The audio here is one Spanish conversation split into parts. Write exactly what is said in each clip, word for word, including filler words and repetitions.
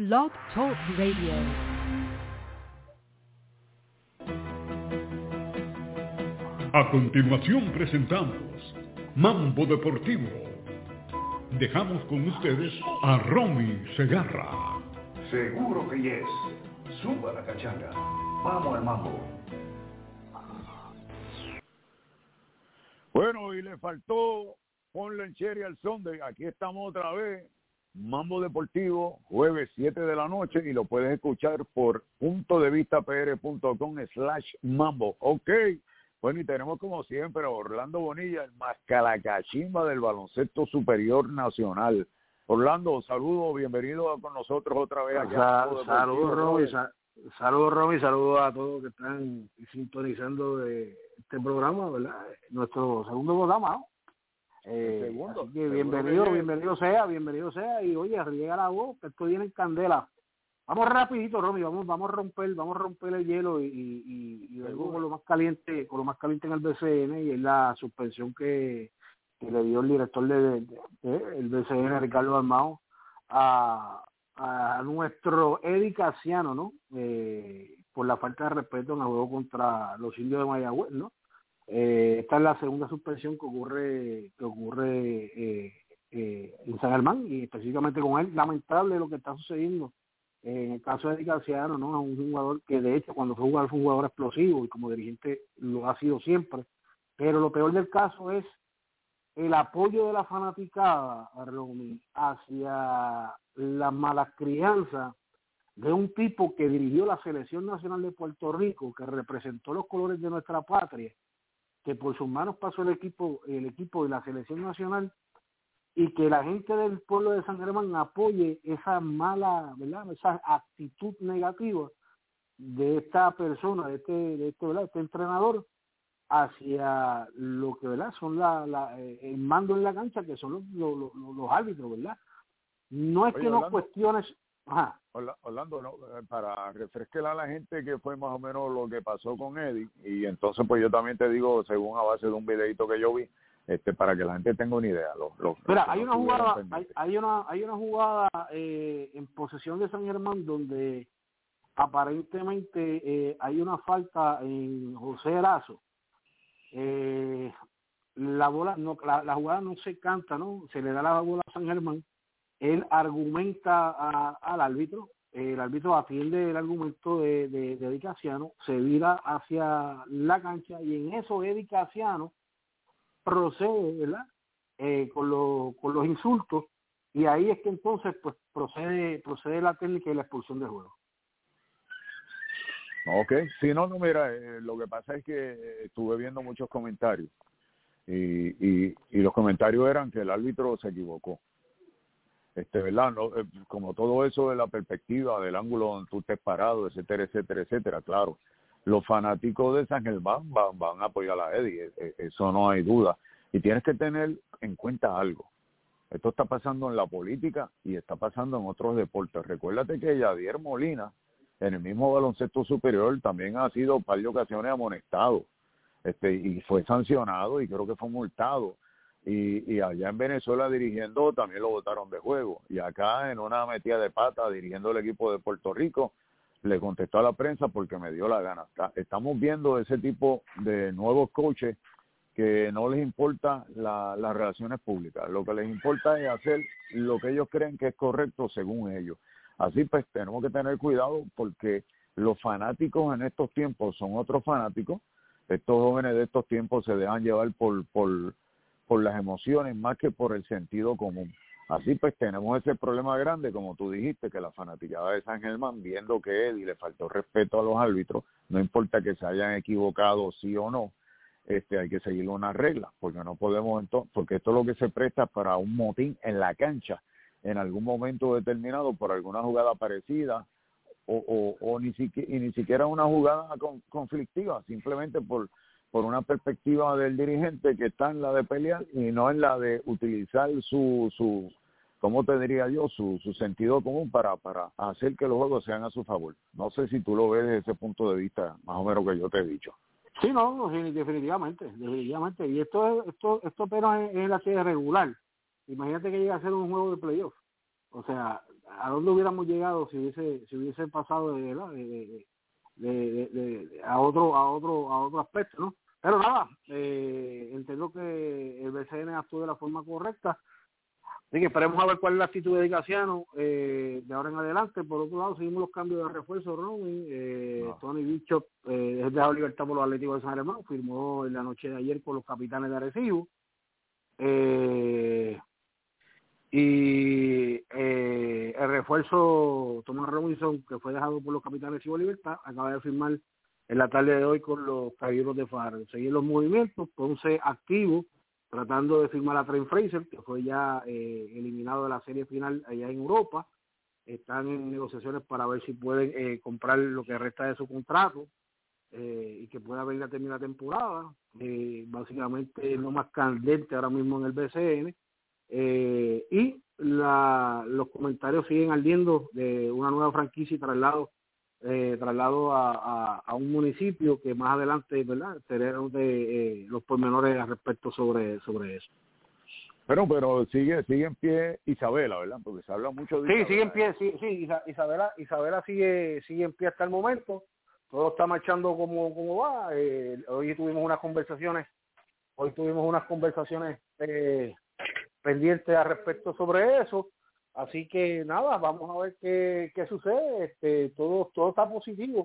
Blog Talk Radio. A continuación presentamos Mambo Deportivo. Dejamos con ustedes a Romy Segarra. Seguro que yes. Suba la cachanga. Vamos al mambo. Bueno, y le faltó ponle en cherry al Sunday. Aquí estamos otra vez. Mambo Deportivo, jueves siete de la noche, y lo puedes escuchar por punto de vista p r punto com slash mambo. Ok. Bueno, y tenemos como siempre a Orlando Bonilla, el mascaracachimba del baloncesto superior nacional. Orlando, saludos, bienvenido con nosotros otra vez allá. Sa- saludos, Romy, sa- saludos, Romy, saludos a todos que están sintonizando de este programa, ¿verdad? Nuestro segundo programa, ¿no? Eh, segundo, así que bienvenido, que bienvenido sea, rienvenido sea, y oye, riega la voz, que esto viene en candela. Vamos rapidito, Romy, vamos, vamos a romper, vamos a romper el hielo y, y, y luego con lo más caliente, con lo más caliente en el B C N, y es la suspensión que, que le dio el director de, de, de el B C N, Ricardo Armao, a, a nuestro Eddie Casiano, ¿no? Eh, por la falta de respeto en el juego contra los indios de Mayagüez, ¿no? Eh, esta es la segunda suspensión que ocurre que ocurre eh, eh, en San Germán, y específicamente con él. Lamentable lo que está sucediendo eh, en el caso de Eddie Casiano, ¿no? Es un jugador que de hecho cuando fue jugador fue un jugador explosivo y como dirigente lo ha sido siempre, pero lo peor del caso es el apoyo de la fanaticada, Romy, hacia la mala crianza de un tipo que dirigió la Selección Nacional de Puerto Rico, que representó los colores de nuestra patria, que por sus manos pasó el equipo el equipo de la Selección Nacional, y que la gente del pueblo de San Germán apoye esa mala, ¿verdad?, esa actitud negativa de esta persona, de este, de este, ¿verdad?, este entrenador, hacia lo que, ¿verdad?, son la, la el mando en la cancha, que son los, los, los, los árbitros, ¿verdad? No es Oye, que no Orlando, cuestiones. Ajá. Orlando, no, para refrescar a la gente que fue más o menos lo que pasó con Eddie, y entonces pues yo también te digo, según a base de un videito que yo vi, este para que la gente tenga una idea. Los, los, Mira, los hay, no una jugada, hay, pendientes. hay una hay una jugada eh, en posesión de San Germán donde aparentemente eh, hay una falta en José Erazo. Eh, la bola no la, la jugada no se canta, ¿no? Se le da la bola a San Germán. Él argumenta a, al árbitro, el árbitro atiende el argumento de, de, de Eddie Casiano, se vira hacia la cancha, y en eso Eddie Casiano procede, ¿verdad?, eh, con, lo, con los insultos, y ahí es que entonces pues procede procede la técnica y la expulsión del juego. Ok, si no, no, mira, eh, lo que pasa es que eh, estuve viendo muchos comentarios, y, y, y los comentarios eran que el árbitro se equivocó. Este, ¿verdad? No, eh, como todo eso de la perspectiva, del ángulo donde tú estés parado, etcétera, etcétera, etcétera, claro. Los fanáticos de San Germán van, van a apoyar a Eddie, eh, eso no hay duda. Y tienes que tener en cuenta algo. Esto está pasando en la política y está pasando en otros deportes. Recuérdate que Yadier Molina, en el mismo baloncesto superior, también ha sido un par de ocasiones amonestado, este, y fue sancionado y creo que fue multado. Y, y allá en Venezuela dirigiendo también lo botaron de juego, y acá en una metida de pata dirigiendo el equipo de Puerto Rico le contestó a la prensa porque me dio la gana. Estamos viendo ese tipo de nuevos coaches que no les importa la, las relaciones públicas, lo que les importa es hacer lo que ellos creen que es correcto según ellos. Así pues tenemos que tener cuidado, porque los fanáticos en estos tiempos son otros fanáticos. Estos jóvenes de estos tiempos se dejan llevar por por por las emociones más que por el sentido común. Así pues tenemos ese problema grande, como tú dijiste, que la fanaticada de San Germán, viendo que Eddie le faltó respeto a los árbitros, no importa que se hayan equivocado sí o no, este hay que seguir unas reglas, porque no podemos entonces, porque esto es lo que se presta para un motín en la cancha en algún momento determinado por alguna jugada parecida, o, o, o ni siquiera y ni siquiera una jugada con, conflictiva, simplemente por por una perspectiva del dirigente que está en la de pelear y no en la de utilizar su, su ¿cómo te diría yo? Su, su sentido común para, para hacer que los juegos sean a su favor. No sé si tú lo ves desde ese punto de vista, más o menos que yo te he dicho. Sí, no, definitivamente, definitivamente. Y esto es, esto, esto apenas es, es la serie regular. Imagínate que llega a ser un juego de playoff. O sea, a dónde hubiéramos llegado si hubiese si hubiese pasado de, ¿verdad? de, de, de, de, de a otro a otro a otro aspecto, ¿no? Pero nada, eh, entiendo que el B C N actuó de la forma correcta. Así que esperemos a ver cuál es la actitud de Casiano eh, de ahora en adelante. Por otro lado, seguimos los cambios de refuerzo, Robin. Eh, no. Tony Bishop eh, es dejado libertad por los Atléticos de San Germán. Firmó en la noche de ayer con los Capitanes de Arecibo. Eh, y eh, el refuerzo Tomás Robinson, que fue dejado por los Capitanes de Arecibo Libertad, acaba de firmar en la tarde de hoy con los Caballeros de Fajardo. Seguir los movimientos, Ponce activo, tratando de firmar a Trent Fraser, que fue ya eh, eliminado de la serie final allá en Europa. Están en negociaciones para ver si pueden eh, comprar lo que resta de su contrato eh, y que pueda venir a terminar la temporada. Eh, básicamente no más candente ahora mismo en el B C N. Eh, y la, los comentarios siguen ardiendo de una nueva franquicia y traslado Eh, traslado a, a, a un municipio que más adelante, ¿verdad?, tenemos de eh, los pormenores al respecto sobre sobre eso. Pero pero sigue sigue en pie Isabela, ¿verdad? Porque se habla mucho de Sí, Isabela. sigue en pie, sí, sí, Isabela Isabela sigue sigue en pie hasta el momento. Todo está marchando como como va. Eh, hoy tuvimos unas conversaciones, hoy tuvimos unas conversaciones eh, pendientes al respecto sobre eso. Así que nada, vamos a ver qué, qué sucede. Este, todo todo está positivo.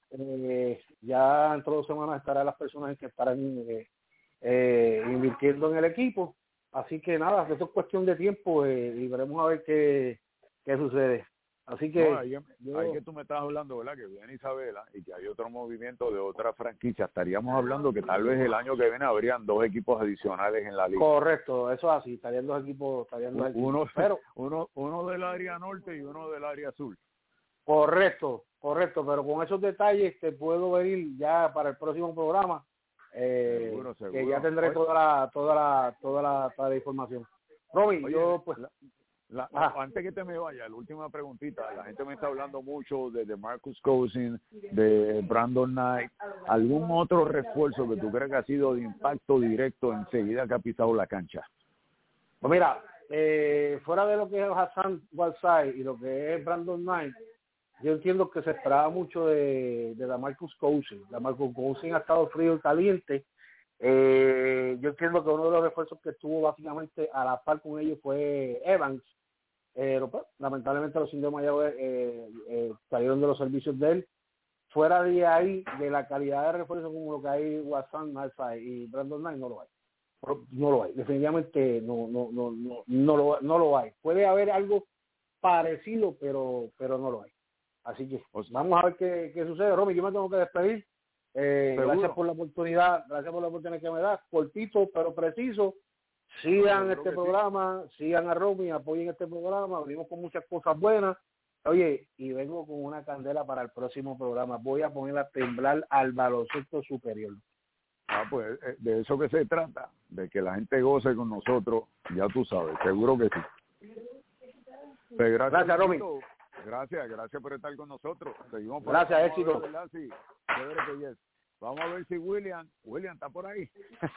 Eh, ya en dos semanas estarán las personas que estarán eh, eh, invirtiendo en el equipo. Así que nada, eso es cuestión de tiempo eh, y veremos a ver qué, qué sucede. Así que... No, ahí, yo, ahí que tú me estás hablando, ¿verdad? Que viene Isabela y que hay otro movimiento de otra franquicia. Estaríamos hablando que tal vez el año que viene habrían dos equipos adicionales en la liga. Correcto, eso es así. Estarían dos equipos. Estarían dos equipos. Uno, pero, uno, uno del área norte y uno del área sur. Correcto, correcto. Pero con esos detalles te puedo venir ya para el próximo programa. Eh, seguro, seguro. Que ya tendré Oye, toda la toda la toda la, toda la información. Robin, Oye, yo pues... La... La, ah. Antes que te me vaya, la última preguntita. La gente me está hablando mucho de, de Marcus Cousins, de Brandon Knight. ¿Algún otro refuerzo que tú creas que ha sido de impacto directo enseguida que ha pisado la cancha? Pues mira, eh, fuera de lo que es Hassan Whiteside y lo que es Brandon Knight, yo entiendo que se esperaba mucho de, de la Marcus Cousins. La Marcus Cousins ha estado frío y caliente. Eh, yo entiendo que uno de los refuerzos que estuvo básicamente a la par con ellos fue Evans. Pero pues, lamentablemente los indios de Mayagüez eh, eh, salieron de los servicios de él. Fuera de ahí, de la calidad de refuerzo como lo que hay Watson, Alfa y Brandon Knight, no lo hay. No lo hay. Definitivamente no no no no no lo, no lo hay. Puede haber algo parecido, pero pero no lo hay. Así que pues, vamos a ver qué, qué sucede. Romy, yo me tengo que despedir. Eh, gracias por la oportunidad, gracias por la oportunidad que me das. Cortito, pero preciso. Sigan no, este programa, sí. sigan a Romy, apoyen este programa, venimos con muchas cosas buenas. Oye, y vengo con una candela para el próximo programa. Voy a poner a temblar al baloncesto superior. Ah, pues de eso que se trata, de que la gente goce con nosotros, ya tú sabes, seguro que sí. Pues gracias, gracias Romy. Gracias, gracias por estar con nosotros. Seguimos por gracias, ahí. éxito. Ver, sí, que yes. Vamos a ver si William, William está por ahí.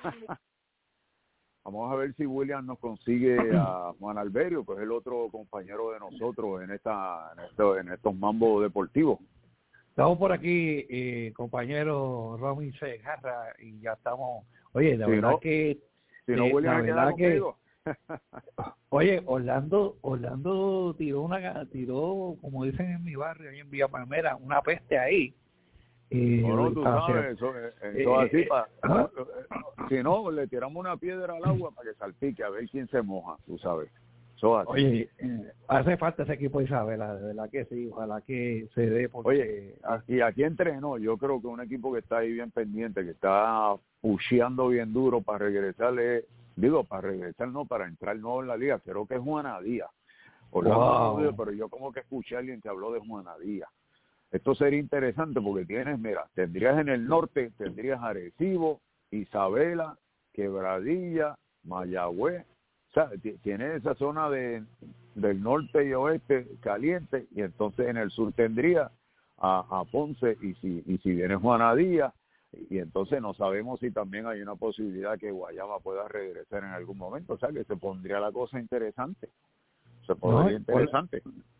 Vamos a ver si William nos consigue a Juan Alberio, que es el otro compañero de nosotros en esta en, esto, en estos mambos deportivos. Estamos por aquí, eh, compañero Romy Segarra, y ya estamos. Oye, la si verdad no, que. Si no, eh, William la verdad que. Oye, Orlando, Orlando tiró una, tiró, como dicen en mi barrio, ahí en Villa Palmera, una peste ahí. Eh, no, no, tú sabes, eso, eso eh, así, eh, pa, ¿ah? Si no, le tiramos una piedra al agua para que salpique, a ver quién se moja, tú sabes. Eso así. Oye, eh, hace falta ese equipo de Isabela, de verdad que sí, ojalá que se dé. Porque... Oye, y aquí entrenó, yo creo que un equipo que está ahí bien pendiente, que está pusheando bien duro para regresarle, digo, para regresar, no, para entrar nuevo en la liga, creo que es Juana Díaz. Orlando, wow. Pero yo como que escuché a alguien que habló de Juana Díaz. Esto sería interesante porque tienes, mira, tendrías en el norte, tendrías Arecibo, Isabela, Quebradilla, Mayagüez, o sea, t- tienes esa zona de del norte y oeste caliente, y entonces en el sur tendrías a, a Ponce, y si y si viene Juana Díaz, y entonces no sabemos si también hay una posibilidad que Guayama pueda regresar en algún momento, o sea, que se pondría la cosa interesante, se pondría no, interesante.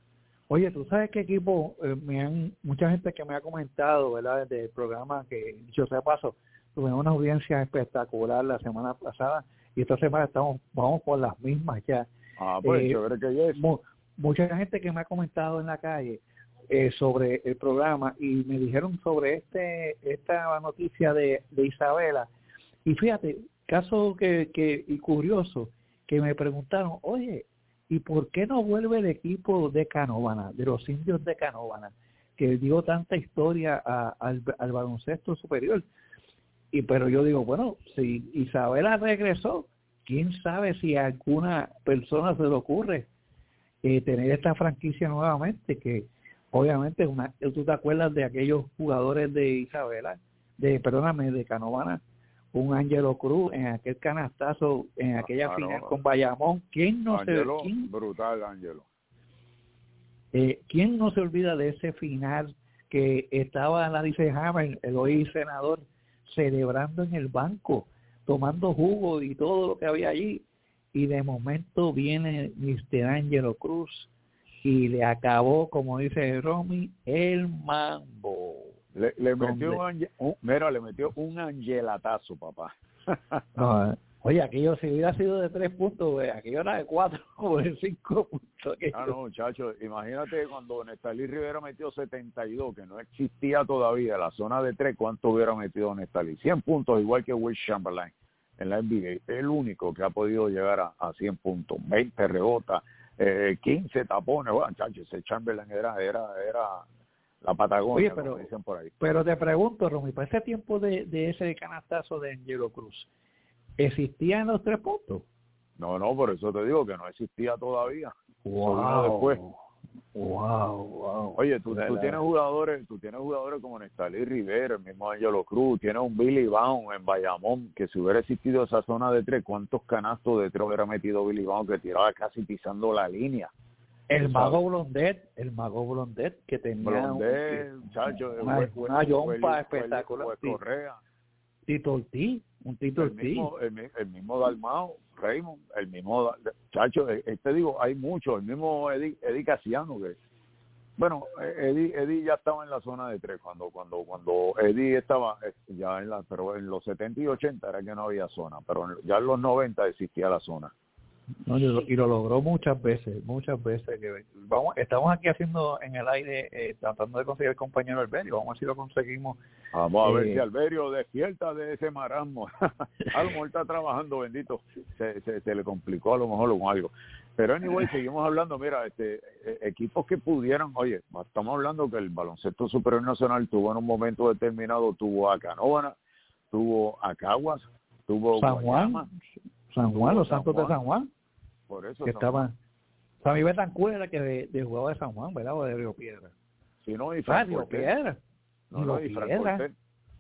Oye, ¿tú sabes qué equipo? Eh, me han mucha gente que me ha comentado, ¿verdad? Desde el programa que, dicho sea paso, tuvimos una audiencia espectacular la semana pasada y esta semana estamos vamos por las mismas ya. Ah, pues eh, chévere que es. Mu- mucha gente que me ha comentado en la calle eh, sobre el programa y me dijeron sobre este esta noticia de, de Isabela. Y fíjate, caso que, que y curioso, que me preguntaron, oye, ¿y por qué no vuelve el equipo de Canóvana, de los indios de Canóvana, que dio tanta historia a, al, al baloncesto superior? Y pero yo digo, bueno, si Isabela regresó, quién sabe si a alguna persona se le ocurre eh, tener esta franquicia nuevamente, que obviamente una, tú te acuerdas de aquellos jugadores de Isabela, de perdóname, de Canóvana, un Ángelo Cruz en aquel canastazo, en aquella Ah, final no. con Bayamón. ¿Quién no Ángelo, se quién, brutal, Ángelo. eh, quién no se olvida de ese final que estaba la dice Hammer, el hoy senador, celebrando en el banco, tomando jugo y todo lo que había allí, y de momento viene mister Ángelo Cruz y le acabó, como dice Romy, el mambo. Le, le metió Donde- un, ange- un- mira, le metió un angelatazo, papá. No, eh, oye, aquello si hubiera sido de tres puntos, eh, aquello era de cuatro o de cinco puntos. aquello. Ah, no, muchachos, imagínate cuando Nestalí Rivera metió setenta y dos, que no existía todavía la zona de tres, ¿cuánto hubiera metido Nestalí? cien puntos, igual que Will Chamberlain en la N B A, el único que ha podido llegar a, a cien puntos, veinte rebotas, eh, quince tapones. Bueno, muchachos, ese Chamberlain era, era, era la Patagonia, Oye, pero, como dicen por ahí. pero te pregunto, Romy, para ese tiempo de, de ese canastazo de Angelo Cruz, ¿existían los tres puntos? No, no, por eso te digo que no existía todavía. Wow, Vino después. wow, wow. Oye, tú, La- tú la- tienes jugadores, tú tienes jugadores como Nestalí Rivera, el mismo Ángelo Cruz, tienes un Billy Baum en Bayamón, que si hubiera existido esa zona de tres, ¿cuántos canastos de tres hubiera metido Billy Baum, que tiraba casi pisando la línea? El ¿Tú mago sabes? Blondet, el mago Blondet que tenía Blondé, un- muchacho, una, Hue- una Hue- yompa Hue- espectacular. Hue- Ti- Correa, Tito Ortiz, un Tito el Ortiz. mismo, el, mi- el mismo Dalmao, Raymond, el mismo, Da- muchacho, eh, eh, te digo, hay muchos, el mismo Eddie, Eddie Casiano, que bueno, Eddie, Eddie ya estaba en la zona de tres cuando cuando cuando Eddie estaba eh, ya en la, pero en los setenta y ochenta era que no había zona, pero en- ya en los noventa existía la zona. No, y, lo, y lo logró muchas veces, muchas veces. Que vamos, estamos aquí haciendo en el aire, eh, tratando de conseguir el compañero Alberio. Vamos a ver si lo conseguimos. Vamos a ver Eh, si Alberio despierta de ese marasmo. A lo mejor está trabajando, bendito. Se, se, se le complicó a lo mejor con algo. Pero anyway, seguimos hablando. Mira, este eh, equipos que pudieran, oye, estamos hablando que el baloncesto superior nacional tuvo en un momento determinado, tuvo a Canóvana, tuvo a Caguas, tuvo San Juan, Guayama, San Juan, tuvo los San Santos Juan. de San Juan, Por eso que San estaban. Juan. Sammy Betancourt era que de, de jugaba de San Juan, ¿verdad? O de Río Piedra. Si no, y Ah, Frank Río Cortés. Piedra. No, no, y Río Frank Piedra. Cortés.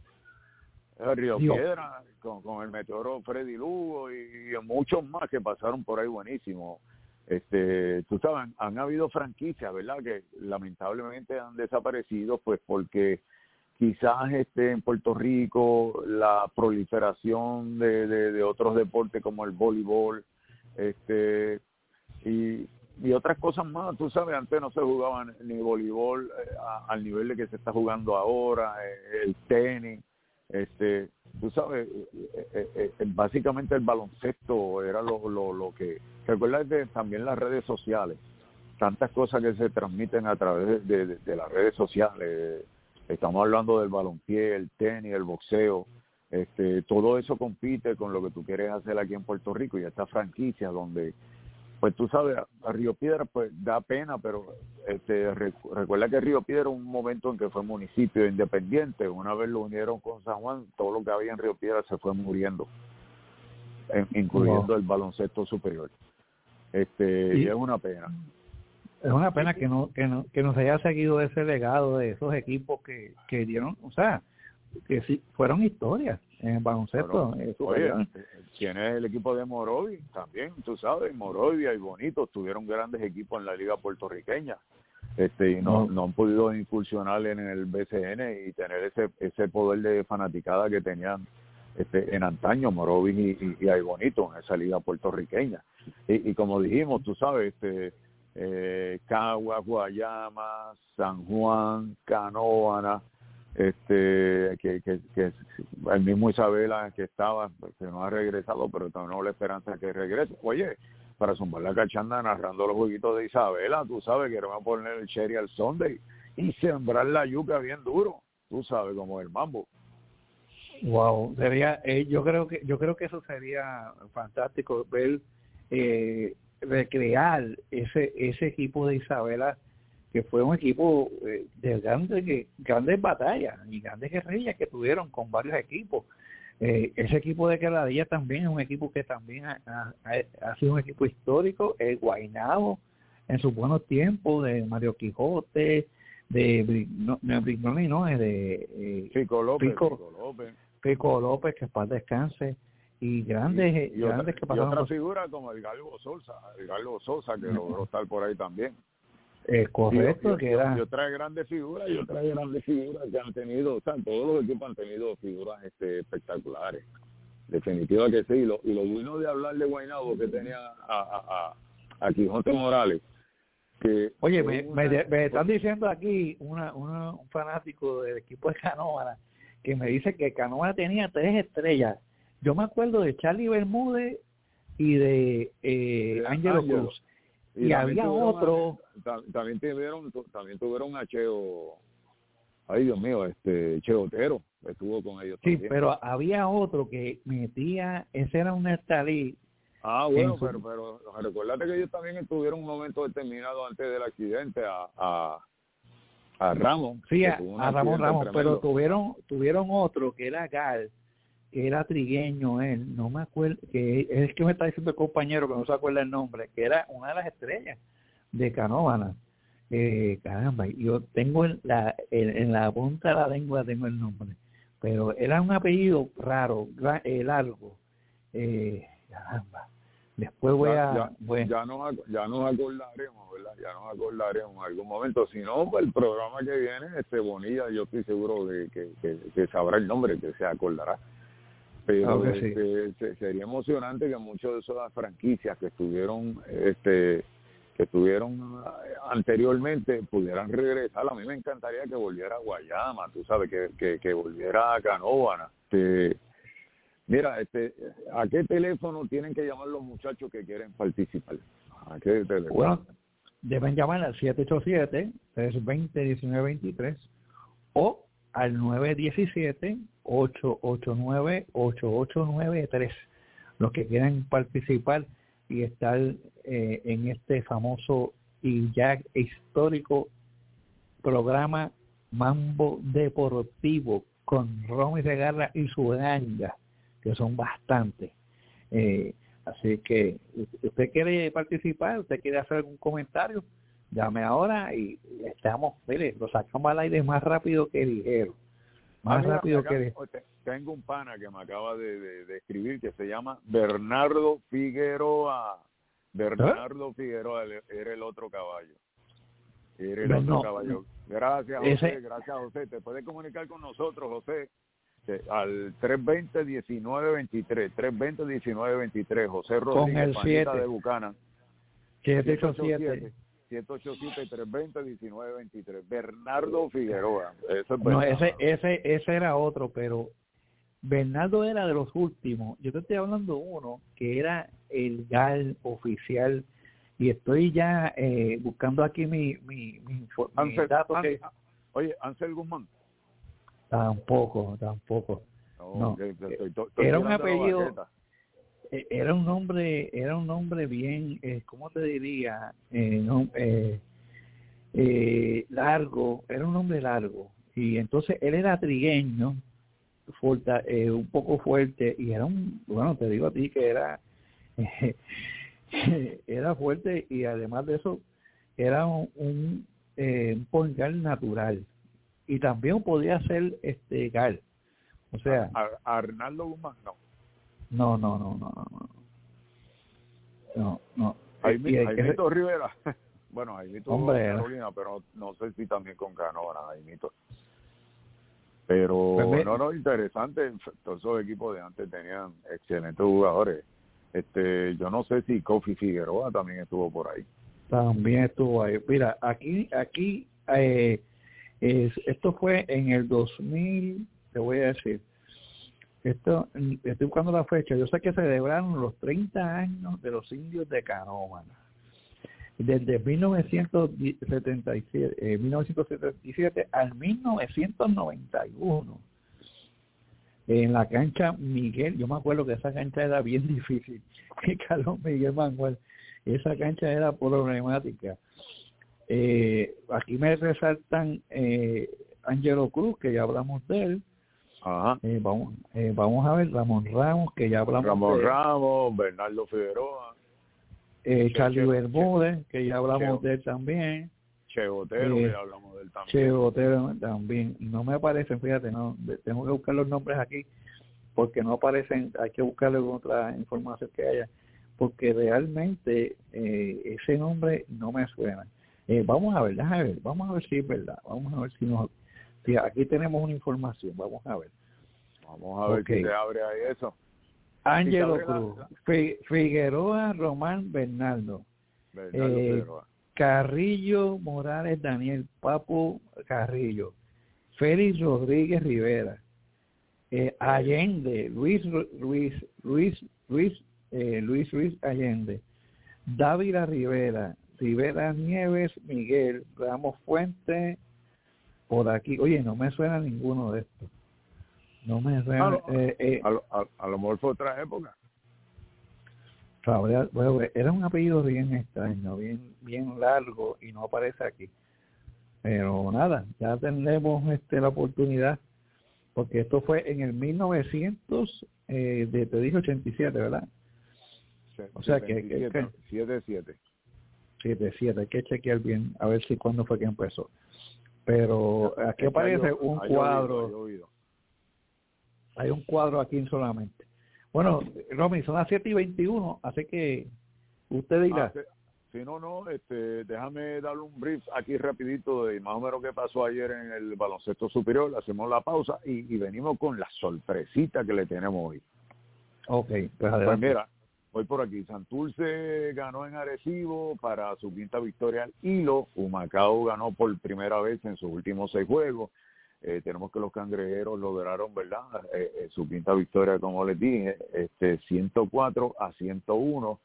El Río Río- Piedra, con, con el meteoro Freddy Lugo y, y muchos más que pasaron por ahí buenísimos. Este, tú sabes, han habido franquicias, ¿verdad? Que lamentablemente han desaparecido, pues porque quizás este en Puerto Rico la proliferación de, de, de otros deportes como el voleibol, este y, y otras cosas más. Tú sabes, antes no se jugaba ni voleibol eh, a, al nivel de que se está jugando ahora, eh, el tenis, este, tú sabes, eh, eh, eh, básicamente el baloncesto era lo, lo, lo que, recuerda que también las redes sociales, tantas cosas que se transmiten a través de, de, de las redes sociales, estamos hablando del balompié, el tenis, el boxeo, este, todo eso compite con lo que tú quieres hacer aquí en Puerto Rico y esta franquicia donde, pues tú sabes, a Río Piedra pues da pena, pero este recu- recuerda que Río Piedra un momento en que fue municipio independiente, una vez lo unieron con San Juan, todo lo que había en Río Piedra se fue muriendo, en, incluyendo Wow. el baloncesto superior. Este, Y- y es una pena. Es una pena que no que no que no se haya seguido ese legado de esos equipos que, que dieron, o sea, que sí fueron historias en el baloncesto. Pero, eh, oye, superior. tienes el equipo de Morovi también, tú sabes, Morovi y Bonito tuvieron grandes equipos en la liga puertorriqueña, este y no, No. no han podido incursionar en el B C N y tener ese ese poder de fanaticada que tenían este en antaño Morovi y, y, y Ay Bonito en esa liga puertorriqueña. Y, y como dijimos, tú sabes, este eh, Cagua, Guayama, San Juan, Canóvana, este que, que, que el mismo Isabela que estaba, que no ha regresado, pero tenemos la esperanza que regrese. Oye, para zumbar la cachanda narrando los jueguitos de Isabela, tú sabes que vamos a poner el cherry al Sunday y sembrar la yuca bien duro, tú sabes, como el mambo. Wow, sería, eh, yo creo que yo creo que eso sería fantástico, ver eh, recrear ese ese equipo de Isabela, que fue un equipo eh, de grandes que grandes batallas y grandes guerrillas que tuvieron con varios equipos. Eh, ese equipo de Quebradilla también es un equipo que también ha, ha, ha sido un equipo histórico, el Guaynabo en sus buenos tiempos, de Mario Quijote, de no, no, Brignoni, no, es de eh, Pico López, Pico, Pico López. Pico López, que para descanse, y grandes, y, y grandes otra, que pasaron. Y otra por... figura como el Galgo Sosa, el Galgo Sosa, que logró estar por ahí también. Eh, correcto, yo, que yo, era... yo trae grandes figuras, yo trae grandes figuras que han tenido, o sea, todos los equipos han tenido figuras este, espectaculares. Definitiva que sí, y lo, y lo bueno de hablar de Guaynabo que tenía a, a, a, a Quijote Morales, que... Oye, me, una, me, me están diciendo aquí una, una, un fanático del equipo de Canóvana que me dice que Canóvana tenía tres estrellas. Yo me acuerdo de Charlie Bermúdez y de eh, Ángelo Cruz. Y, y había otro... A, también tuvieron también tuvieron a Cheo... Ay, Dios mío, este Cheo Otero estuvo con ellos sí, también. Pero había otro que metía... Ese era un estalí. Ah, bueno, pero, pero recuérdate que ellos también estuvieron un momento determinado antes del accidente a... a a Ramón. Sí, a, a Ramón Ramón, pero tuvieron tuvieron otro que era Gal, que era trigueño él, no me acuerdo, que es que me está diciendo el compañero que no se acuerda el nombre, que era una de las estrellas de Canóvana. Eh, caramba, yo tengo en la, en, en la punta de la lengua tengo el nombre, pero era un apellido raro, eh, largo. Eh, caramba. Después voy ya, a... Ya, voy. ya, nos, ya nos acordaremos, ¿verdad? Ya nos acordaremos en algún momento. Si no, pues el programa que viene, este Bonilla, yo estoy seguro de que, que, que sabrá el nombre, que se acordará. Pero Claro que este, sí. Sería emocionante que muchos de esas franquicias que estuvieron este que estuvieron anteriormente pudieran regresar. A mí me encantaría que volviera a Guayama, tú sabes, que, que, que volviera a Canóvana. Que, Mira, este, ¿a qué teléfono tienen que llamar los muchachos que quieren participar? ¿A qué teléfono? Bueno, deben llamar al siete ocho siete, tres dos cero, uno nueve dos tres o al nueve uno siete, ocho ocho nueve, ocho ocho nueve tres. Los que quieran participar y estar eh, en este famoso y ya histórico programa Mambo Deportivo con Romy Segarra y su ganga, que son bastantes. Eh, así que usted quiere participar, usted quiere hacer algún comentario, llame ahora y estamos, mire, lo sacamos al aire más rápido que ligero. Más ah, mira, rápido acá, que... Tengo un pana que me acaba de, de, de escribir que se llama Bernardo Figueroa. Bernardo ¿Eh? Figueroa era el otro caballo. Era el no, otro caballo. Gracias, José. Ese... Gracias, José. Te puedes comunicar con nosotros, José, al tres dos cero, uno nueve dos tres, tres dos cero, uno nueve dos tres, José Rodríguez, con el panita de Buchanan. siete ocho siete, siete ocho siete, tres dos cero, uno nueve dos tres. Bernardo Figueroa. Eso es no, verdad. ese, ese, ese era otro, pero Bernardo era de los últimos. Yo te estoy hablando uno que era el gal oficial, y estoy ya eh, buscando aquí mi, mi, mi, Ansel, mi dato. Ansel, que... Oye, Ansel Guzmán. Tampoco, tampoco. Oh, no, okay. estoy, estoy, estoy era un apellido, era un nombre, era un nombre bien, eh, ¿cómo te diría? Eh, no, eh, eh, largo, era un nombre largo. Y entonces él era trigueño, fuerte, eh, un poco fuerte, y era un, bueno, te digo a ti que era, eh, era fuerte, y además de eso, era un, un, eh, un point guard natural. Y también podía ser este gal. O sea, a, a Arnaldo Guzmán, no. No, no, no, no, no. No, no. Jaimito Rivera. Bueno, Jaimito Hombre, con Carolina, pero no sé si también con Canóvana, Jaimito. Pero pues no, no, interesante. Todos esos equipos de antes tenían excelentes jugadores. Este, yo no sé si Kofi Figueroa también estuvo por ahí. También estuvo ahí. Mira, aquí, aquí, eh, es, esto fue en el dos mil, te voy a decir, esto, estoy buscando la fecha, yo sé que celebraron los treinta años de los indios de Canóvana. Desde mil novecientos setenta y siete, eh, mil novecientos setenta y siete al mil novecientos noventa y uno. En la cancha Miguel, yo me acuerdo que esa cancha era bien difícil, Carlos Miguel Manuel, esa cancha era problemática. Eh, aquí me resaltan eh, Ángelo Cruz, que ya hablamos de él. Ajá. Eh, vamos, eh, vamos a ver, Ramón Ramos, que ya hablamos Ramón de él. Ramos, Bernardo Figueroa. Eh, Che, Charlie che, Bermúdez, que ya hablamos che, de él también. Che Botero, Eh, que ya hablamos de él también. Che Botero también. No me aparecen, fíjate, no, tengo que buscar los nombres aquí, porque no aparecen, hay que buscarle otra información que haya, porque realmente eh, ese nombre no me suena. Eh, vamos a ver, déjame ver, vamos a ver si es verdad, vamos a ver si nos, si aquí tenemos una información, vamos a ver. Vamos a ver Okay. si te abre ahí eso. Ángelo Si Cruz, la... Fi, Figueroa Román Bernardo, Bernardo eh, Figueroa. Carrillo Morales Daniel, Papo Carrillo, Félix Rodríguez Rivera, eh, Allende, Luis Luis Luis Luis eh, Luis Luis Allende, Dávila Rivera, Rivera Nieves, Miguel Ramos Fuente, por aquí. Oye, no me suena ninguno de estos. No me suena. A lo, eh, eh, a, lo, a, a lo mejor fue otra época. Bueno, era un apellido bien extraño, bien bien largo y no aparece aquí. Pero nada, ya tendremos este la oportunidad, porque esto fue en el mil novecientos, eh, de, te dije ochenta y siete, ¿verdad? O sea que, que, que siete siete. siete siete, hay que chequear bien a ver si cuándo fue que empezó. Pero aquí aparece un cuadro. Ha llovido. Hay un cuadro aquí solamente. Bueno, Romy, son las siete y veintiuno, así que usted dirá. Ah, si no, no, este, déjame darle un brief aquí rapidito de más o menos qué pasó ayer en el baloncesto superior. Hacemos la pausa y, y venimos con la sorpresita que le tenemos hoy. Ok, pues adelante. Pues mira, voy por aquí. Santurce ganó en Arecibo para su quinta victoria al hilo. Humacao ganó por primera vez en sus últimos seis juegos. Eh, tenemos que los cangrejeros lograron, ¿verdad? Eh, eh, su quinta victoria, como les dije, este ciento cuatro a ciento uno.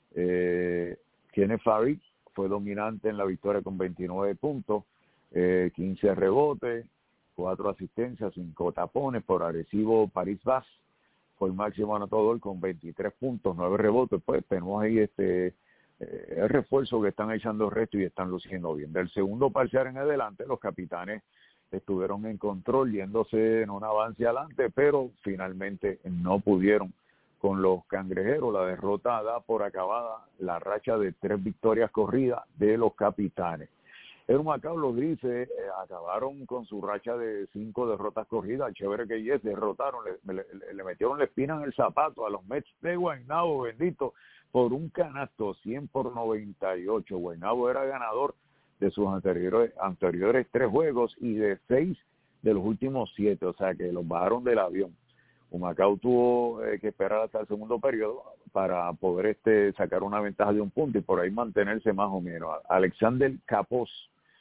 Eh, Kenneth Farid fue dominante en la victoria con veintinueve puntos, eh, quince rebotes, cuatro asistencias, cinco tapones. Por Arecibo, París Vaz fue el máximo anotador con veintitrés puntos, nueve rebotes. Pues tenemos ahí este eh, el refuerzo que están echando el resto y están luciendo bien. Del segundo parcial en adelante, los capitanes estuvieron en control, yéndose en un avance adelante, pero finalmente no pudieron con los cangrejeros. La derrota da por acabada la racha de tres victorias corridas de los capitanes. El Humacao, los Grises, eh, acabaron con su racha de cinco derrotas corridas. Chévere que yes, derrotaron, le, le, le metieron la espina en el zapato a los Mets de Guaynabo, bendito, por un canasto, cien por noventa y ocho. Guaynabo era ganador de sus anteriores, anteriores tres juegos y de seis de los últimos siete, o sea que los bajaron del avión. Humacao tuvo eh, que esperar hasta el segundo periodo para poder este sacar una ventaja de un punto y por ahí mantenerse más o menos. Alexander Capos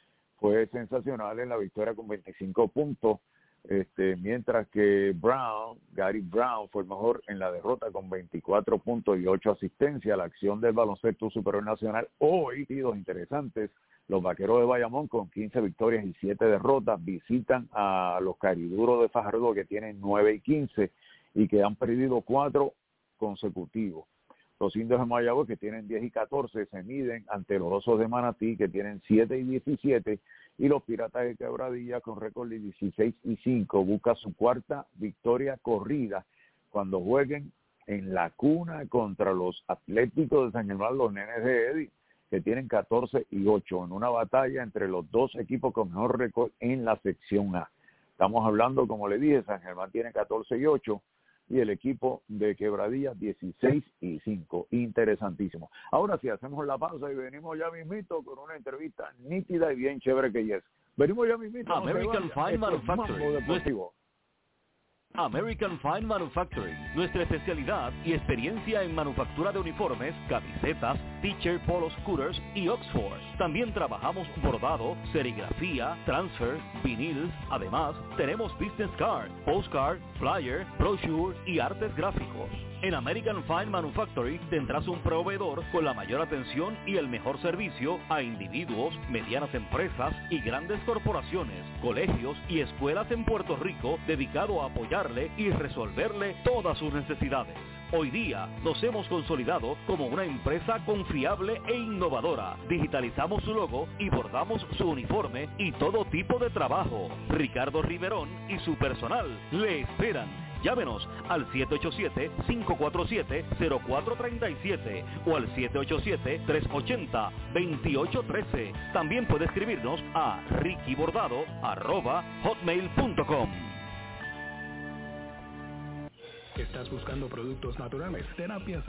fue sensacional en la victoria con veinticinco puntos, este, mientras que Brown, Gary Brown, fue el mejor en la derrota con veinticuatro puntos y ocho asistencias. La acción del baloncesto superior nacional hoy, partidos interesantes. Los Vaqueros de Bayamón con quince victorias y siete derrotas visitan a los Cariduros de Fajardo, que tienen nueve y quince y que han perdido cuatro consecutivos. Los Indios de Mayagüez, que tienen diez y catorce, se miden ante los Osos de Manatí, que tienen siete y diecisiete, y los Piratas de Quebradilla con récord de dieciséis y cinco busca su cuarta victoria corrida cuando jueguen en la cuna contra los Atléticos de San Germán, los Nenes de Eddie, que tienen catorce y ocho, en una batalla entre los dos equipos con mejor récord en la sección A. Estamos hablando, como le dije, San Germán tiene catorce y ocho y el equipo de Quebradilla dieciséis y cinco. Interesantísimo. Ahora sí, hacemos la pausa y venimos ya mismito con una entrevista nítida y bien chévere que es. Venimos ya mismito. American no Fine Manufacturing. Mambo Deportivo. American Fine Manufacturing, nuestra especialidad y experiencia en manufactura de uniformes, camisetas, t-shirt, polos, scooters y Oxford. También trabajamos bordado, serigrafía, transfer, vinil. Además, tenemos business card, postcard, flyer, brochure y artes gráficos. En American Fine Manufacturing tendrás un proveedor con la mayor atención y el mejor servicio a individuos, medianas empresas y grandes corporaciones, colegios y escuelas en Puerto Rico, dedicado a apoyarle y resolverle todas sus necesidades. Hoy día nos hemos consolidado como una empresa confiable e innovadora. Digitalizamos su logo y bordamos su uniforme y todo tipo de trabajo. Ricardo Riverón y su personal le esperan. Llámenos al siete ocho siete, cinco cuatro siete, cero cuatro tres siete o al siete ocho siete, tres ocho cero, dos ocho uno tres. También puede escribirnos a rickybordado arroba hotmail punto com. ¿Estás buscando productos naturales, terapias?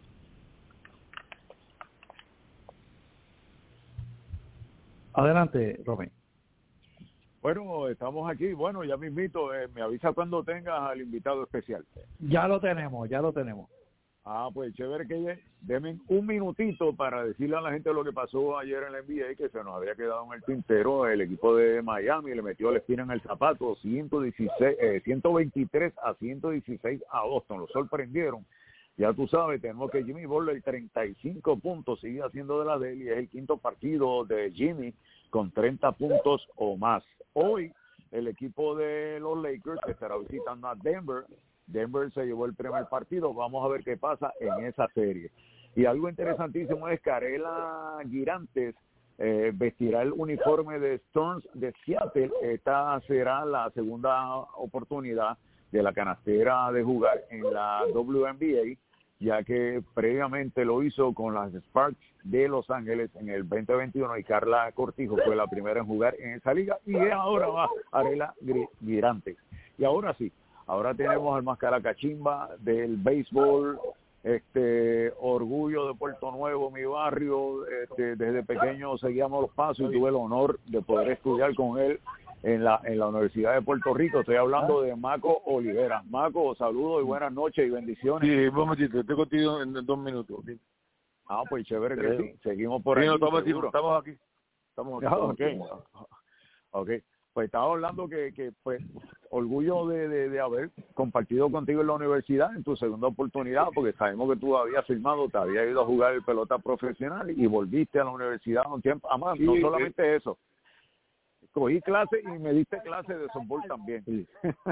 Adelante, Robin. Bueno, estamos aquí. Bueno, ya mismito, eh, me avisa cuando tengas al invitado especial. Ya lo tenemos, ya lo tenemos. Ah, pues chévere que denme un minutito para decirle a la gente lo que pasó ayer en la N B A, que se nos había quedado en el tintero. El equipo de Miami le metió la espina en el zapato, ciento dieciséis, eh, ciento veintitrés a ciento dieciséis a Boston. Lo sorprendieron. Ya tú sabes, tenemos que Jimmy Butler, treinta y cinco puntos, sigue haciendo de la de él y es el quinto partido de Jimmy con treinta puntos o más. Hoy, el equipo de los Lakers que estará visitando a Denver. Denver se llevó el primer partido. Vamos a ver qué pasa en esa serie. Y algo interesantísimo es que Arela Girantes eh, vestirá el uniforme de Storms de Seattle. Esta será la segunda oportunidad de la canastera de jugar en la W N B A, ya que previamente lo hizo con las Sparks de Los Ángeles en el veinte veintiuno y Carla Cortijo fue la primera en jugar en esa liga y ahora va Arela Girantes. Y ahora sí, ahora tenemos al Máscara Cachimba del béisbol, este orgullo de Puerto Nuevo, mi barrio. Este, desde pequeño seguíamos los pasos y tuve el honor de poder estudiar con él en la en la Universidad de Puerto Rico. Estoy hablando de Maco Olivera. Maco, saludos y buenas noches y bendiciones. Sí, un momentito, estoy contigo en dos minutos. ¿Sí? Ah, pues chévere que sí. Seguimos por sí, aquí. No, estamos, aquí, estamos aquí. Estamos aquí. Okay. ok. Pues estaba hablando que, que pues, orgullo de, de, de haber compartido contigo en la universidad en tu segunda oportunidad, porque sabemos que tú habías firmado, te habías ido a jugar el pelota profesional y volviste a la universidad un tiempo. Además, sí, no solamente sí. eso, cogí clase y me diste clase de softball también. Sí.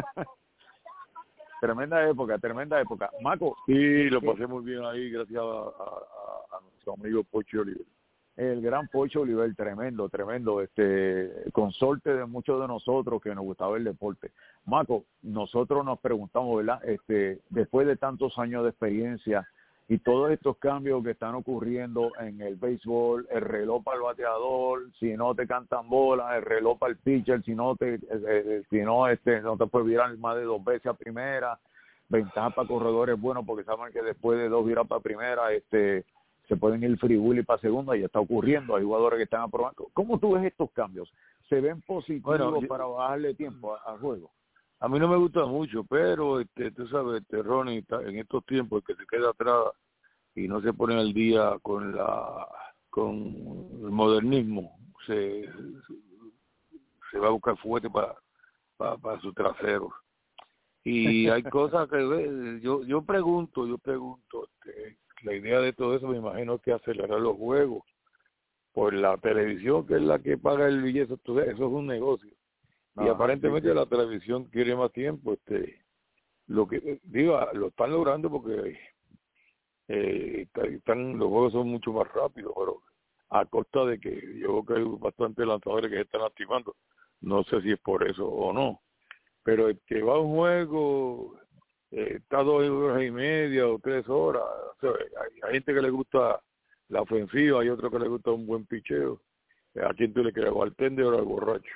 Tremenda época, tremenda época. Maco. Sí, lo pasé muy bien ahí, gracias a, a, a nuestro amigo Pocho Oliver. El gran Pocho Oliver, tremendo, tremendo, este consorte de muchos de nosotros que nos gustaba el deporte. Maco, nosotros nos preguntamos, ¿verdad? Este, después de tantos años de experiencia y todos estos cambios que están ocurriendo en el béisbol, el reloj para el bateador, si no te cantan bola, el reloj para el pitcher, si no te, eh, si no, este, no te puedes virar más de dos veces a primera, ventaja para corredores buenos porque saben que después de dos viras para primera, este se pueden ir free willy para segunda y está ocurriendo. Hay jugadores que están aprobando. ¿Cómo tú ves estos cambios? ¿Se ven positivos bueno, yo, para bajarle tiempo al juego? A mí no me gusta mucho, pero este, tú sabes, este, Ronnie, en estos tiempos que se queda atrás y no se pone al día con la con el modernismo, se, se va a buscar fuerte para, para, para su trasero. Y hay cosas que yo yo pregunto, yo pregunto, este, la idea de todo eso me imagino que acelerar los juegos por la televisión, que es la que paga el billete, eso es un negocio. Y ah, aparentemente sí, sí. La televisión quiere más tiempo. Este, lo que digo, lo están logrando porque eh, están, los juegos son mucho más rápidos, pero a costa de que yo creo que hay bastantes lanzadores que se están activando. No sé si es por eso o no. Pero el que va a un juego eh, está dos horas y media o tres horas. O sea, hay, hay gente que le gusta la ofensiva, hay otro que le gusta un buen picheo. ¿A quién tú le quieres? ¿Al tender o al borracho?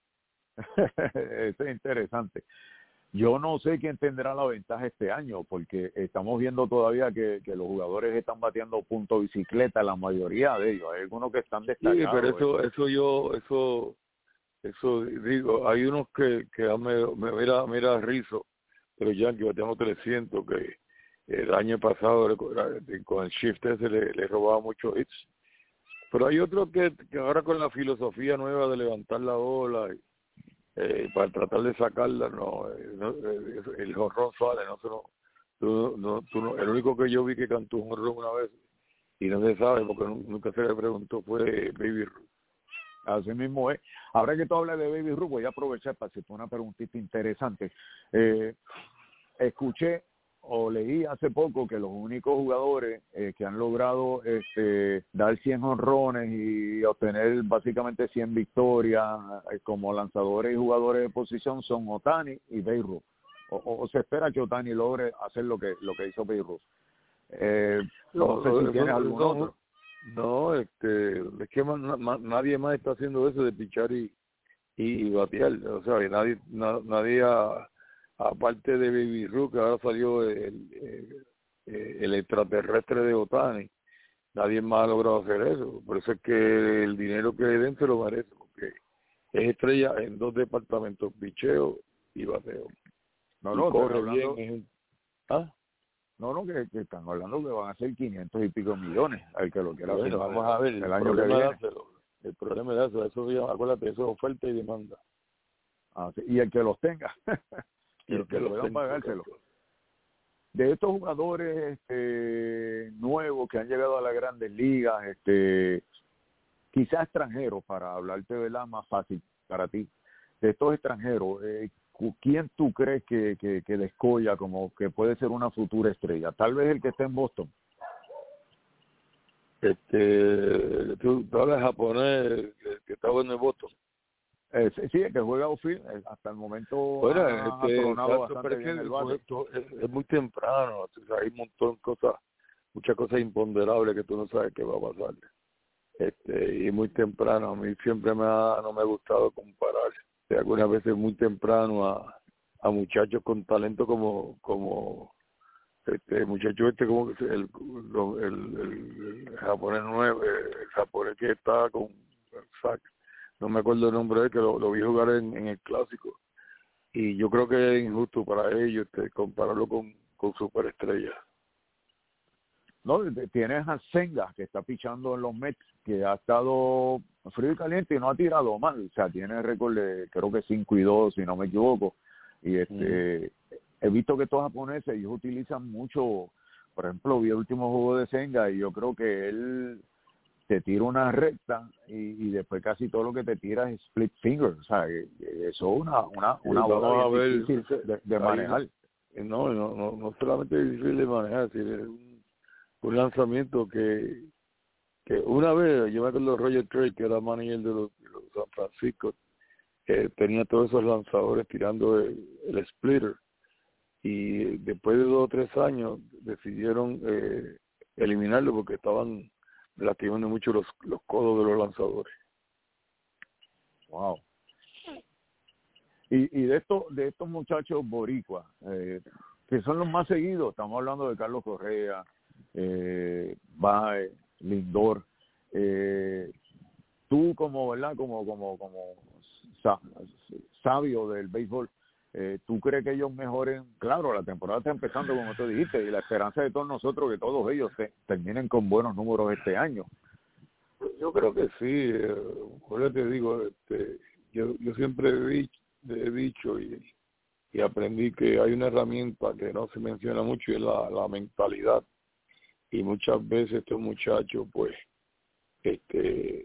Eso es interesante. Yo no sé quién tendrá la ventaja este año, porque estamos viendo todavía que, que los jugadores están bateando punto bicicleta, la mayoría de ellos. Hay algunos que están destacados. Sí, pero eso, eso yo, eso, eso digo, hay unos que, que me, me mira, mira Rizzo, de los Yankees bateando trescientos, que el año pasado con el shift ese le, le robaba muchos hits. Pero hay otros que, que ahora con la filosofía nueva de levantar la bola y, eh, para tratar de sacarla, no, eh, no eh, el jonrón suave, no, no, tú, no, tú no, el único que yo vi que cantó un jonrón una vez y no se sabe porque nunca se le preguntó fue Baby Ruth. Así mismo es. Ahora que tú hablas de Baby Ruth, voy a aprovechar para hacerte una preguntita interesante. Eh, escuché o leí hace poco que los únicos jugadores eh, que han logrado este, dar cien jonrones y obtener básicamente cien victorias eh, como lanzadores y jugadores de posición son Ohtani y Babe Ruth. O, o, o se espera que Ohtani logre hacer lo que lo que hizo Babe Ruth. Eh, no, no sé si no, tienes no, algún no, otro. No, este, es que más, más, nadie más está haciendo eso de pichar y, y, y batear. O sea, nadie, na, nadie a, aparte de Baby Ruth, que ahora salió el, el, el extraterrestre de Ohtani, nadie más ha logrado hacer eso. Por eso es que el dinero que le den se lo merece, porque es estrella en dos departamentos, picheo y bateo. No, no, y corre hablando... bien. Es un... ¿Ah? No, no, que, que están hablando que van a ser quinientos y pico millones, al que lo quiera bueno, hacer. Vamos a ver, el, el el año que viene. El problema es eso, eso ya, acuérdate, eso es oferta y demanda. Ah, sí, y el que los tenga, y el que, que, que los puedan tenga, pagárselo. Claro. De estos jugadores este, nuevos que han llegado a las grandes ligas, este, quizás extranjeros, para hablarte de la más fácil para ti, de estos extranjeros, eh, ¿quién tú crees que, que, que descolla como que puede ser una futura estrella? Tal vez el que esté en Boston. Este, tú, tú hablas japonés, que, que está bueno en Boston. Eh, sí, el que juega outfield, hasta el momento bueno, ha, este, ha tronado exacto, bastante bien es, el bate. es, es muy temprano, o sea, hay un montón de cosas, muchas cosas imponderables que tú no sabes qué va a pasar. Este, y muy temprano, a mí siempre me ha, no me ha gustado comparar, o sea, algunas veces muy temprano a, a muchachos con talento como como este muchacho este como el el, el, el japonés nuevo, el japonés que está con Zach, no me acuerdo el nombre de él, que lo, lo vi jugar en, en el clásico, y yo creo que es injusto para ellos este, compararlo con, con superestrellas. No, tienes a Senga, que está pichando en los Mets, que ha estado frío y caliente y no ha tirado mal. O sea, tiene récord de creo que cinco y dos, si no me equivoco. Y este mm. he visto que estos japoneses, ellos utilizan mucho, por ejemplo, vi el último juego de Senga y yo creo que él te tira una recta y, y después casi todo lo que te tira es split finger. O sea, eso es una, una, una sí, bola a ver, difícil de, de manejar. No, no, no, no solamente es difícil de manejar, sino es un un lanzamiento que que una vez, yo me acuerdo de Roger Craig, que era manager de los, de los San Francisco, que tenía todos esos lanzadores tirando el, el splitter, y después de dos o tres años decidieron eh, eliminarlo porque estaban lastimando mucho los, los codos de los lanzadores. Wow. Y, y de estos de estos muchachos boricuas, eh, que son los más seguidos, estamos hablando de Carlos Correa, eh, Bae, Lindor, eh, tú como verdad como como como sabio del béisbol, eh, ¿tú crees que ellos mejoren? Claro, la temporada está empezando como tú dijiste y la esperanza de todos nosotros que todos ellos te, terminen con buenos números este año. Yo creo que sí, eh, por eso te digo, este, yo yo siempre he dicho, he dicho y, y aprendí que hay una herramienta que no se menciona mucho y es la, la mentalidad. Y muchas veces estos muchachos pues este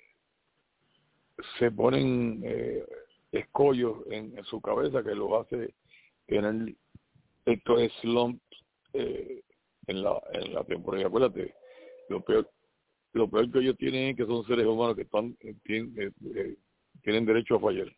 se ponen eh, escollos en, en su cabeza que los hace tener estos slumps eh, en la en la temporada. Acuérdate, lo peor lo peor que ellos tienen es que son seres humanos que están tienen, eh, eh, tienen derecho a fallar.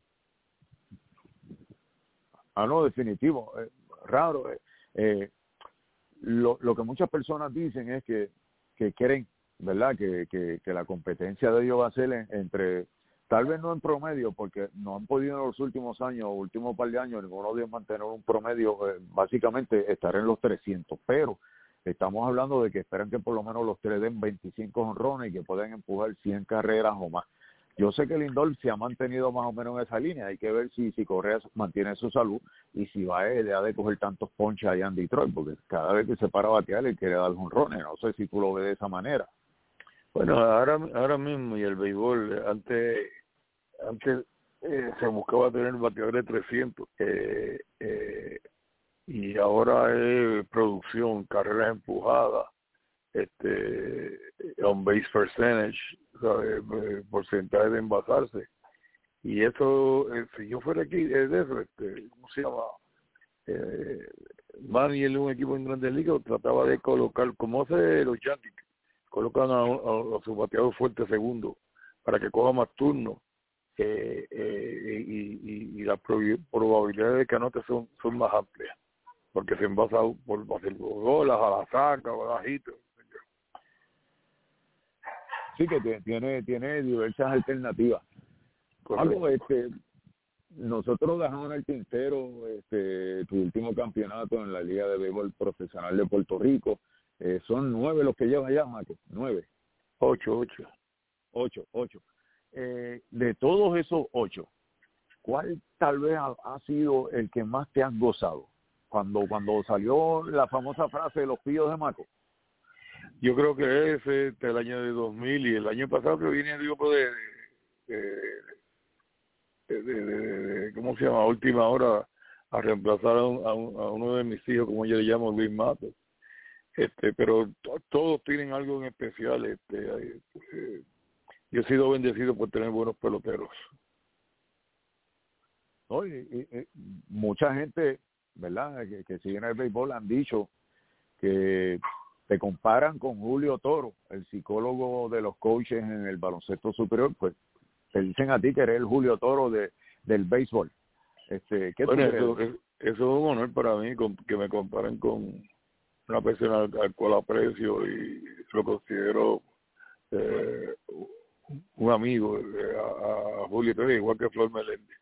Ah, no, definitivo, eh, raro. Eh, eh, Lo, lo que muchas personas dicen es que, que creen, ¿verdad?, que, que, que la competencia de ellos va a ser en, entre, tal vez no en promedio, porque no han podido en los últimos años, últimos par de años, ninguno de ellos mantener un promedio, eh, básicamente estar en los trescientos, pero estamos hablando de que esperan que por lo menos los tres den veinticinco jonrones y que puedan empujar cien carreras o más. Yo sé que Lindor se ha mantenido más o menos en esa línea. Hay que ver si, si Correa mantiene su salud y si va a dejar de coger tantos ponches allá en Detroit, porque cada vez que se para a batear él quiere dar jonrones. No sé si tú lo ves de esa manera. Bueno, ahora ahora mismo y el béisbol, antes antes eh, se buscaba tener bateadores de trescientos eh, eh, y ahora es producción, carreras empujadas, este on base percentage, ¿sabes? Porcentaje de envasarse, y eso eh, si yo fuera aquí eh, de eso, este, ¿cómo se llama? Eh, Manny en un equipo en Grandes Ligas trataba de colocar, como hace los Yankees, colocan a, a, a su bateador fuerte segundo para que coja más turnos, eh, eh, y, y, y las probabilidades de que anote son, son más amplias, porque se envasa por hacer bolas, a la saca, bajitos. Sí, que tiene tiene diversas alternativas. Algo, este, nosotros dejamos en el tintero este, tu último campeonato en la Liga de Béisbol Profesional de Puerto Rico. Eh, son nueve los que lleva ya, Maco. Nueve. Ocho, ocho. Ocho, ocho. Eh, de todos esos ocho, ¿cuál tal vez ha, ha sido el que más te has gozado? Cuando cuando salió la famosa frase de los pillos de Maco. Yo creo que ese es el año de dos mil y el año pasado que vine, digo, de, de, de, de, de, de ¿cómo se llama? Última hora a reemplazar a, un, a, un, a uno de mis hijos, como yo le llamo, Luis Matos. Este, pero to, todos tienen algo en especial. Este, eh, yo he sido bendecido por tener buenos peloteros. No, y, y, y mucha gente, ¿verdad?, que, que siguen el béisbol han dicho que te comparan con Julio Toro, el psicólogo de los coaches en el baloncesto superior, pues te dicen a ti que eres el Julio Toro de, del béisbol. Este, ¿qué bueno, tú eso, crees? eso es un honor para mí con, que me comparen con una persona al, al cual aprecio y lo considero eh, un amigo, eh, a, a Julio Toro, igual que Flor Meléndez.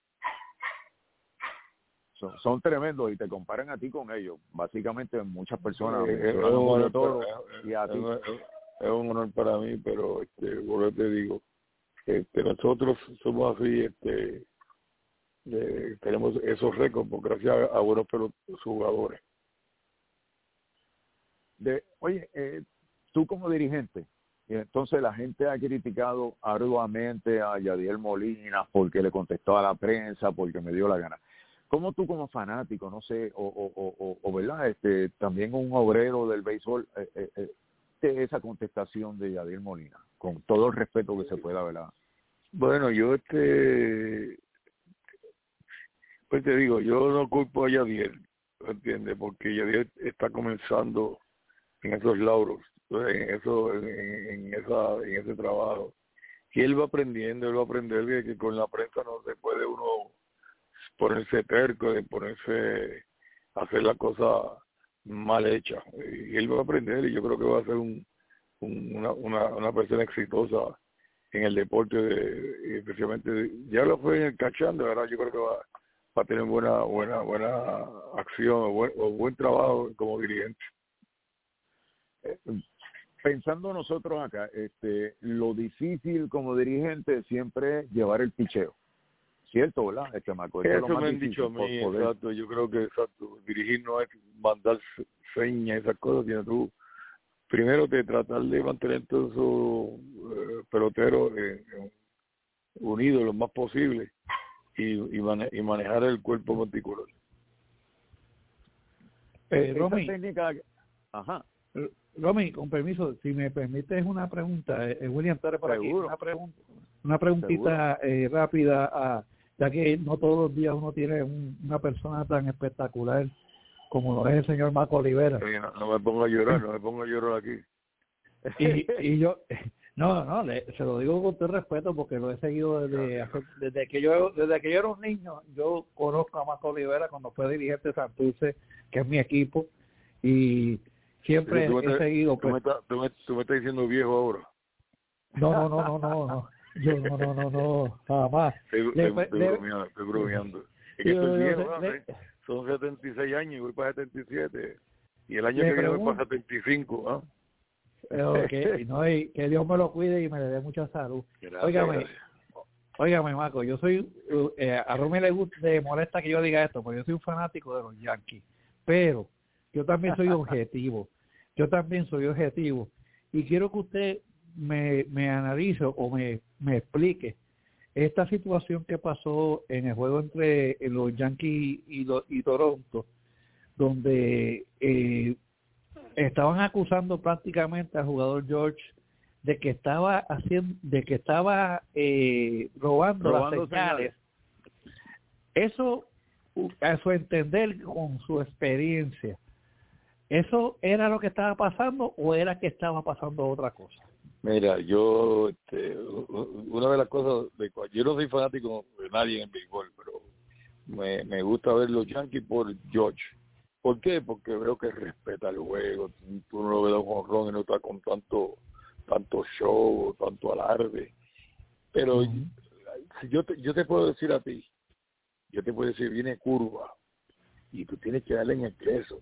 Son, son tremendos y te comparan a ti con ellos. Básicamente muchas personas es, es, mencionan a Julio Toro para, y a es, ti. Es, es un honor para mí, pero este, por te digo, este, nosotros somos así, este, eh, tenemos esos récords por gracias a, a buenos pero, jugadores. De, oye, eh, tú como dirigente, y entonces la gente ha criticado arduamente a Yadiel Molina porque le contestó a la prensa, porque me dio la gana. ¿Cómo tú como fanático, no sé, o, o, o, o verdad, este, también un obrero del béisbol, eh, eh, eh, de esa contestación de Yadiel Molina, con todo el respeto que se pueda, ¿verdad? Bueno, yo este, pues te digo, yo no culpo a Yadiel, ¿entiendes? Porque Yadiel está comenzando en esos lauros, en eso, en, en esa, en ese trabajo, y él va aprendiendo, él va a aprender que, que con la prensa no se puede uno ponerse terco, de ponerse a hacer la cosa mal hecha, y él va a aprender, y yo creo que va a ser un, un una, una, una persona exitosa en el deporte, de, especialmente, ya lo fue en el cachando, ahora yo creo que va, va a tener buena buena buena acción o buen, o buen trabajo como dirigente. Pensando nosotros acá, este, lo difícil como dirigente siempre es llevar el picheo. ¿Cierto, verdad? Este, Marco, eso es lo más me han difícil, dicho a mí, poder... exacto. Yo creo que, exacto, dirigir no es mandar señas, esas cosas, sino tú primero te tratar de mantener todos esos eh, peloteros eh, unidos lo más posible y, y, mane y manejar el cuerpo particular. Eh, Romy, técnica... Ajá. Romy, con permiso, si me permites una pregunta, eh, William Torres por aquí, una, pregun una preguntita eh, rápida, a, ya que no todos los días uno tiene un, una persona tan espectacular como lo es el señor Marco Olivera. Sí, no, no me pongo a llorar, no me pongo a llorar aquí. Y, y yo, no, no, le, se lo digo con todo respeto porque lo he seguido desde hace, desde que yo desde que yo era un niño. Yo conozco a Marco Olivera cuando fue dirigente de Santurce, que es mi equipo, y siempre tú he me, seguido. Tú, Pues, me estás, tú, me, tú me estás diciendo viejo ahora. No, no, no, no, no, no. Yo no, no, no, no, jamás. Estoy, Le, estoy, estoy le, bromeando, estoy bromeando. Es que yo, estoy viejo, yo, ¿no? le, Son setenta y seis años y voy para setenta y siete. Y el año le que viene voy pregunto, para setenta y cinco, ¿ah? ¿eh? Que, no, y que Dios me lo cuide y me le dé mucha salud. Gracias, Óigame, gracias. óigame, Marco, yo soy, eh, a Romy le, gusta, le molesta que yo diga esto, porque yo soy un fanático de los Yankees, pero yo también soy objetivo, yo también soy objetivo, y quiero que usted me, me analice o me, me explique esta situación que pasó en el juego entre los Yankees y, los, y Toronto, donde eh, estaban acusando prácticamente al jugador George de que estaba haciendo, de que estaba eh, robando, robando las señales. señales. Eso, a su entender, con su experiencia, ¿eso era lo que estaba pasando o era que estaba pasando otra cosa? Mira, yo, este, una de las cosas, de, yo no soy fanático de nadie en béisbol, pero me, me gusta ver los Yankees por George. ¿Por qué? Porque veo que respeta el juego. Tú no lo ves a un jonrón y no está con tanto tanto show, tanto alarde. Pero uh-huh. si yo te, yo te puedo decir a ti, yo te puedo decir, viene curva y tú tienes que darle en el queso.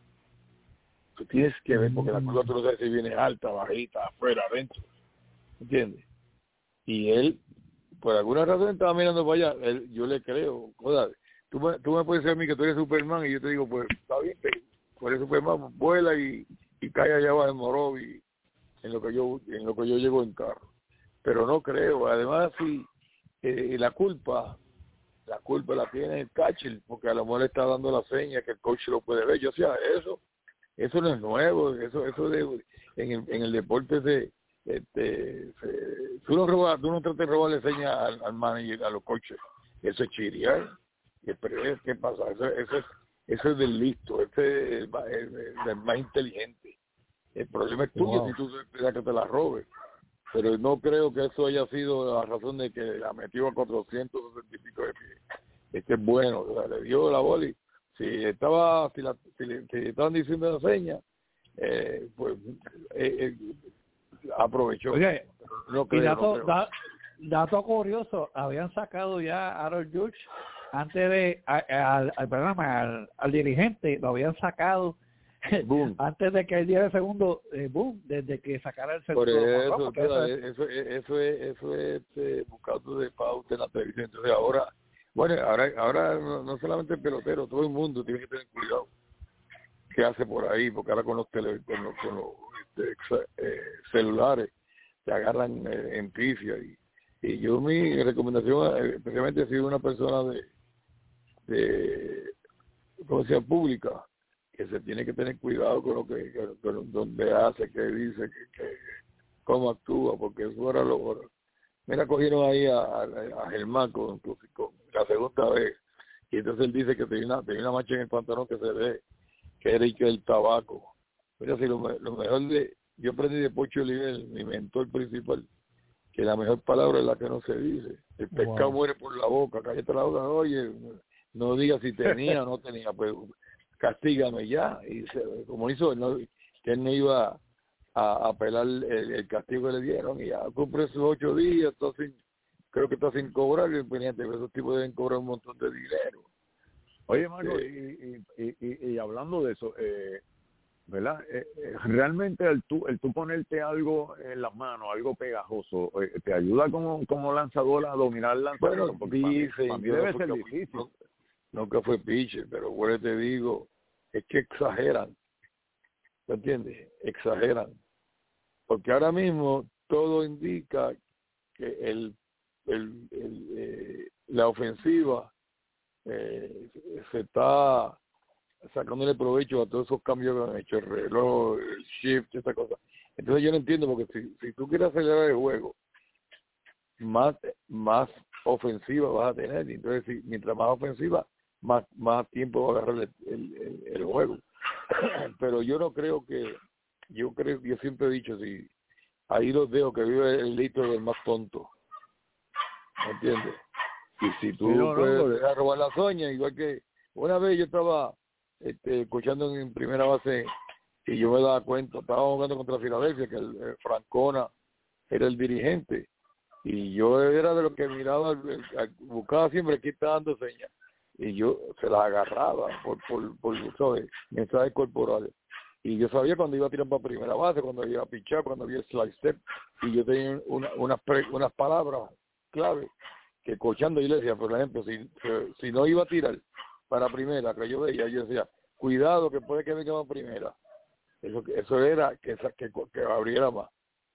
Tú tienes que ver, porque la curva tú no sabes si viene alta, bajita, afuera, adentro. ¿Entiendes? Y él, por alguna razón, estaba mirando para allá. Él, yo le creo. Joder, tú, me, tú me puedes decir a mí que tú eres Superman y yo te digo, pues, está bien, tú eres Superman, vuela y, y cae allá abajo en Morovi en lo que yo en lo que yo llego en carro. Pero no creo. Además, si eh, la culpa, la culpa la tiene el catcher, porque a lo mejor le está dando la seña que el coach lo puede ver. Yo decía, eso, eso no es nuevo, eso, eso de, en el, en el deporte se, este, se, tú no robas, tú no tratas de robarle señas al, al manager, a los coaches. Eso es chiriar. Pero ¿qué pasa? Eso, eso es, eso es del listo, ese es el, el, el, el más inteligente. El problema es tuyo wow. si tú esperas que te la robes. Pero no creo que eso haya sido la razón de que la metió a cuatrocientos sesenta y pico de pies. Este es bueno, o sea, le dio la bola y si estaba, si, la, si, le, si estaban diciendo la seña, eh, pues eh, eh, aprovechó. Oye, no creo, y dato, no creo. Da, dato curioso, habían sacado ya a Aaron Judge antes de al, al programa, al, al dirigente, lo habían sacado boom. Antes de que él diera el segundo, eh, boom, desde que sacara el segundo. Por eso, no, eso, es, eso, eso es, eso es este, buscando de pauta en la televisión. Entonces ahora, bueno, ahora, ahora no, no solamente el pelotero, todo el mundo tiene que tener cuidado qué hace por ahí, porque ahora con los tele, con los, con los este, eh, celulares se agarran eh, en pifia y, y yo mi recomendación, eh, especialmente si una persona de, de como sea pública, que se tiene que tener cuidado con lo que, que con donde hace, que dice, que, que cómo actúa, porque eso era lo... Mira, cogieron ahí a, a, a Germán con, con, con la segunda vez, y entonces él dice que tenía una, tenía una mancha en el pantalón que se ve, que era y que el tabaco. Mira, si lo, lo mejor de... Yo aprendí de Pocho Oliver, mi mentor principal, que la mejor palabra es la que no se dice. El pescado wow. muere por la boca, cállate la boca, oye, no digas si tenía o no tenía, pues... castígame ya, y se, como hizo él, no, que él no iba a apelar el, el castigo que le dieron, y ya cumple sus ocho días, entonces creo que está sin cobrar, y pendiente, esos tipos deben cobrar un montón de dinero. Oye, Marco, sí. y, y, y, y hablando de eso, eh, ¿verdad? Eh, eh, realmente el tú, el tú ponerte algo en las manos, algo pegajoso, eh, ¿te ayuda como, como lanzador a dominar el lanzador? Bueno, dice, para mí debe ser difícil. No, nunca fue pitcher, pero bueno, te digo, es que exageran, ¿me entiendes? Exageran, porque ahora mismo todo indica que el, el, el eh, la ofensiva eh, se está sacándole provecho a todos esos cambios que han hecho, el reloj, el shift, esa cosa. Entonces yo no entiendo, porque si, si tú quieres acelerar el juego, más, más ofensiva vas a tener, entonces si, mientras más ofensiva, más más tiempo va a agarrar el, el, el, el juego. Pero yo no creo que, yo creo, yo siempre he dicho, si ahí los dejo que vive el litro del más tonto, ¿me entiendes? Y si tú sí, no, puedes no, dejar robar la soña, igual que una vez yo estaba este, escuchando en primera base y yo me daba cuenta, estaba jugando contra Filadelfia, que el, el Francona era el dirigente, y yo era de los que miraba, buscaba siempre aquí está dando señas, y yo se las agarraba por, por, por ¿sabes? Mensajes corporales. Y yo sabía cuando iba a tirar para primera base, cuando iba a pichar, cuando había el slide step, y yo tenía una, unas, pre, unas palabras clave que cochando yo le decía, por ejemplo, si, si no iba a tirar para primera, que yo veía, yo decía, cuidado que puede que venga a primera. Eso, eso era que, que, que abriera más.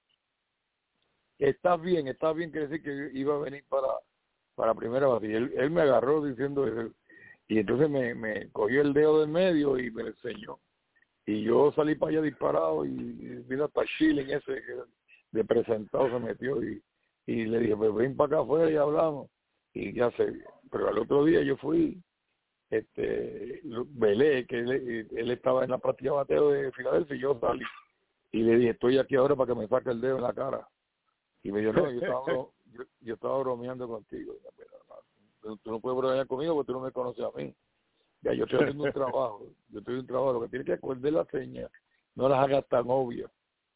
Estás bien, estás bien, quiere decir que iba a venir para, para primera base. Y él, él me agarró diciendo eso. Y entonces me, me cogió el dedo del medio y me lo enseñó. Y yo salí para allá disparado y, y vino hasta Schilling ese que de presentado se metió y, y le dije, pues ven para acá afuera y hablamos. Y ya sé, pero al otro día yo fui, este, velé, que él, él estaba en la práctica de bateo de Filadelfia y yo salí. Y le dije, estoy aquí ahora para que me saque el dedo en la cara. Y me dijo, no, yo estaba, yo, yo estaba bromeando contigo. Pero tú no puedes bromear conmigo porque tú no me conoces a mí. Ya, yo estoy haciendo un trabajo, yo estoy haciendo un trabajo, lo que tienes que acordar las señas, no las hagas tan obvias.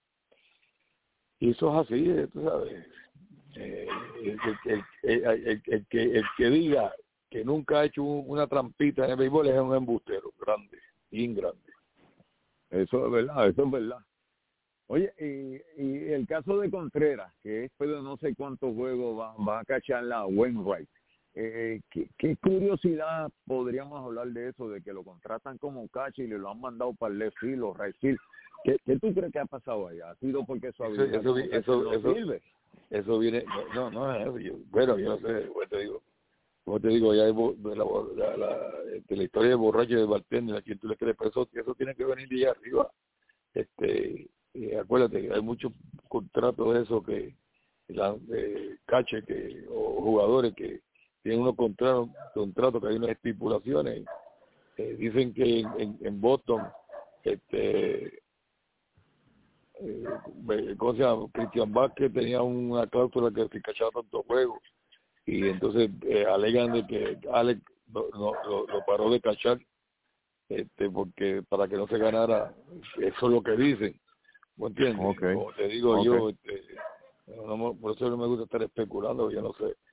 Y eso es así, eh, tú sabes. Eh, el, el, el, el, el, que, el que diga que nunca ha hecho un, una trampita en el béisbol es un embustero grande, bien grande. Eso es verdad, eso es verdad. Oye, y, y el caso de Contreras, que después de no sé cuántos juegos va, va a cachar la Wainwright. Eh, ¿qué, ¿Qué curiosidad podríamos hablar de eso, de que lo contratan como catcher y le lo han mandado para el left field o right field? ¿Qué, ¿Qué tú crees que ha pasado allá? ¿Ha sido porque su habilidad eso, eso, eso, no eso, sirve? Eso viene, no, no es eso. Yo, bueno, yo no sé, como te digo, como te digo, ya de la, la, la, de la historia de borracho de bartender, a quien tú le crees, pero eso, eso tiene que venir de allá arriba. Este, eh, acuérdate, hay muchos contratos de esos que, la, de catcher que, o jugadores que tienen unos contratos, contratos que hay unas estipulaciones. Eh, dicen que en, en, en Boston, este, eh, ¿cómo se llama? Christian Vázquez tenía una cláusula que se cachaba tantos juegos y entonces eh, alegan de que Alex no, no, lo, lo paró de cachar este, porque para que no se ganara, eso es lo que dicen, ¿me entiendes? Okay. Como te digo okay. yo, este, no, por eso no me gusta estar especulando, yo no sé.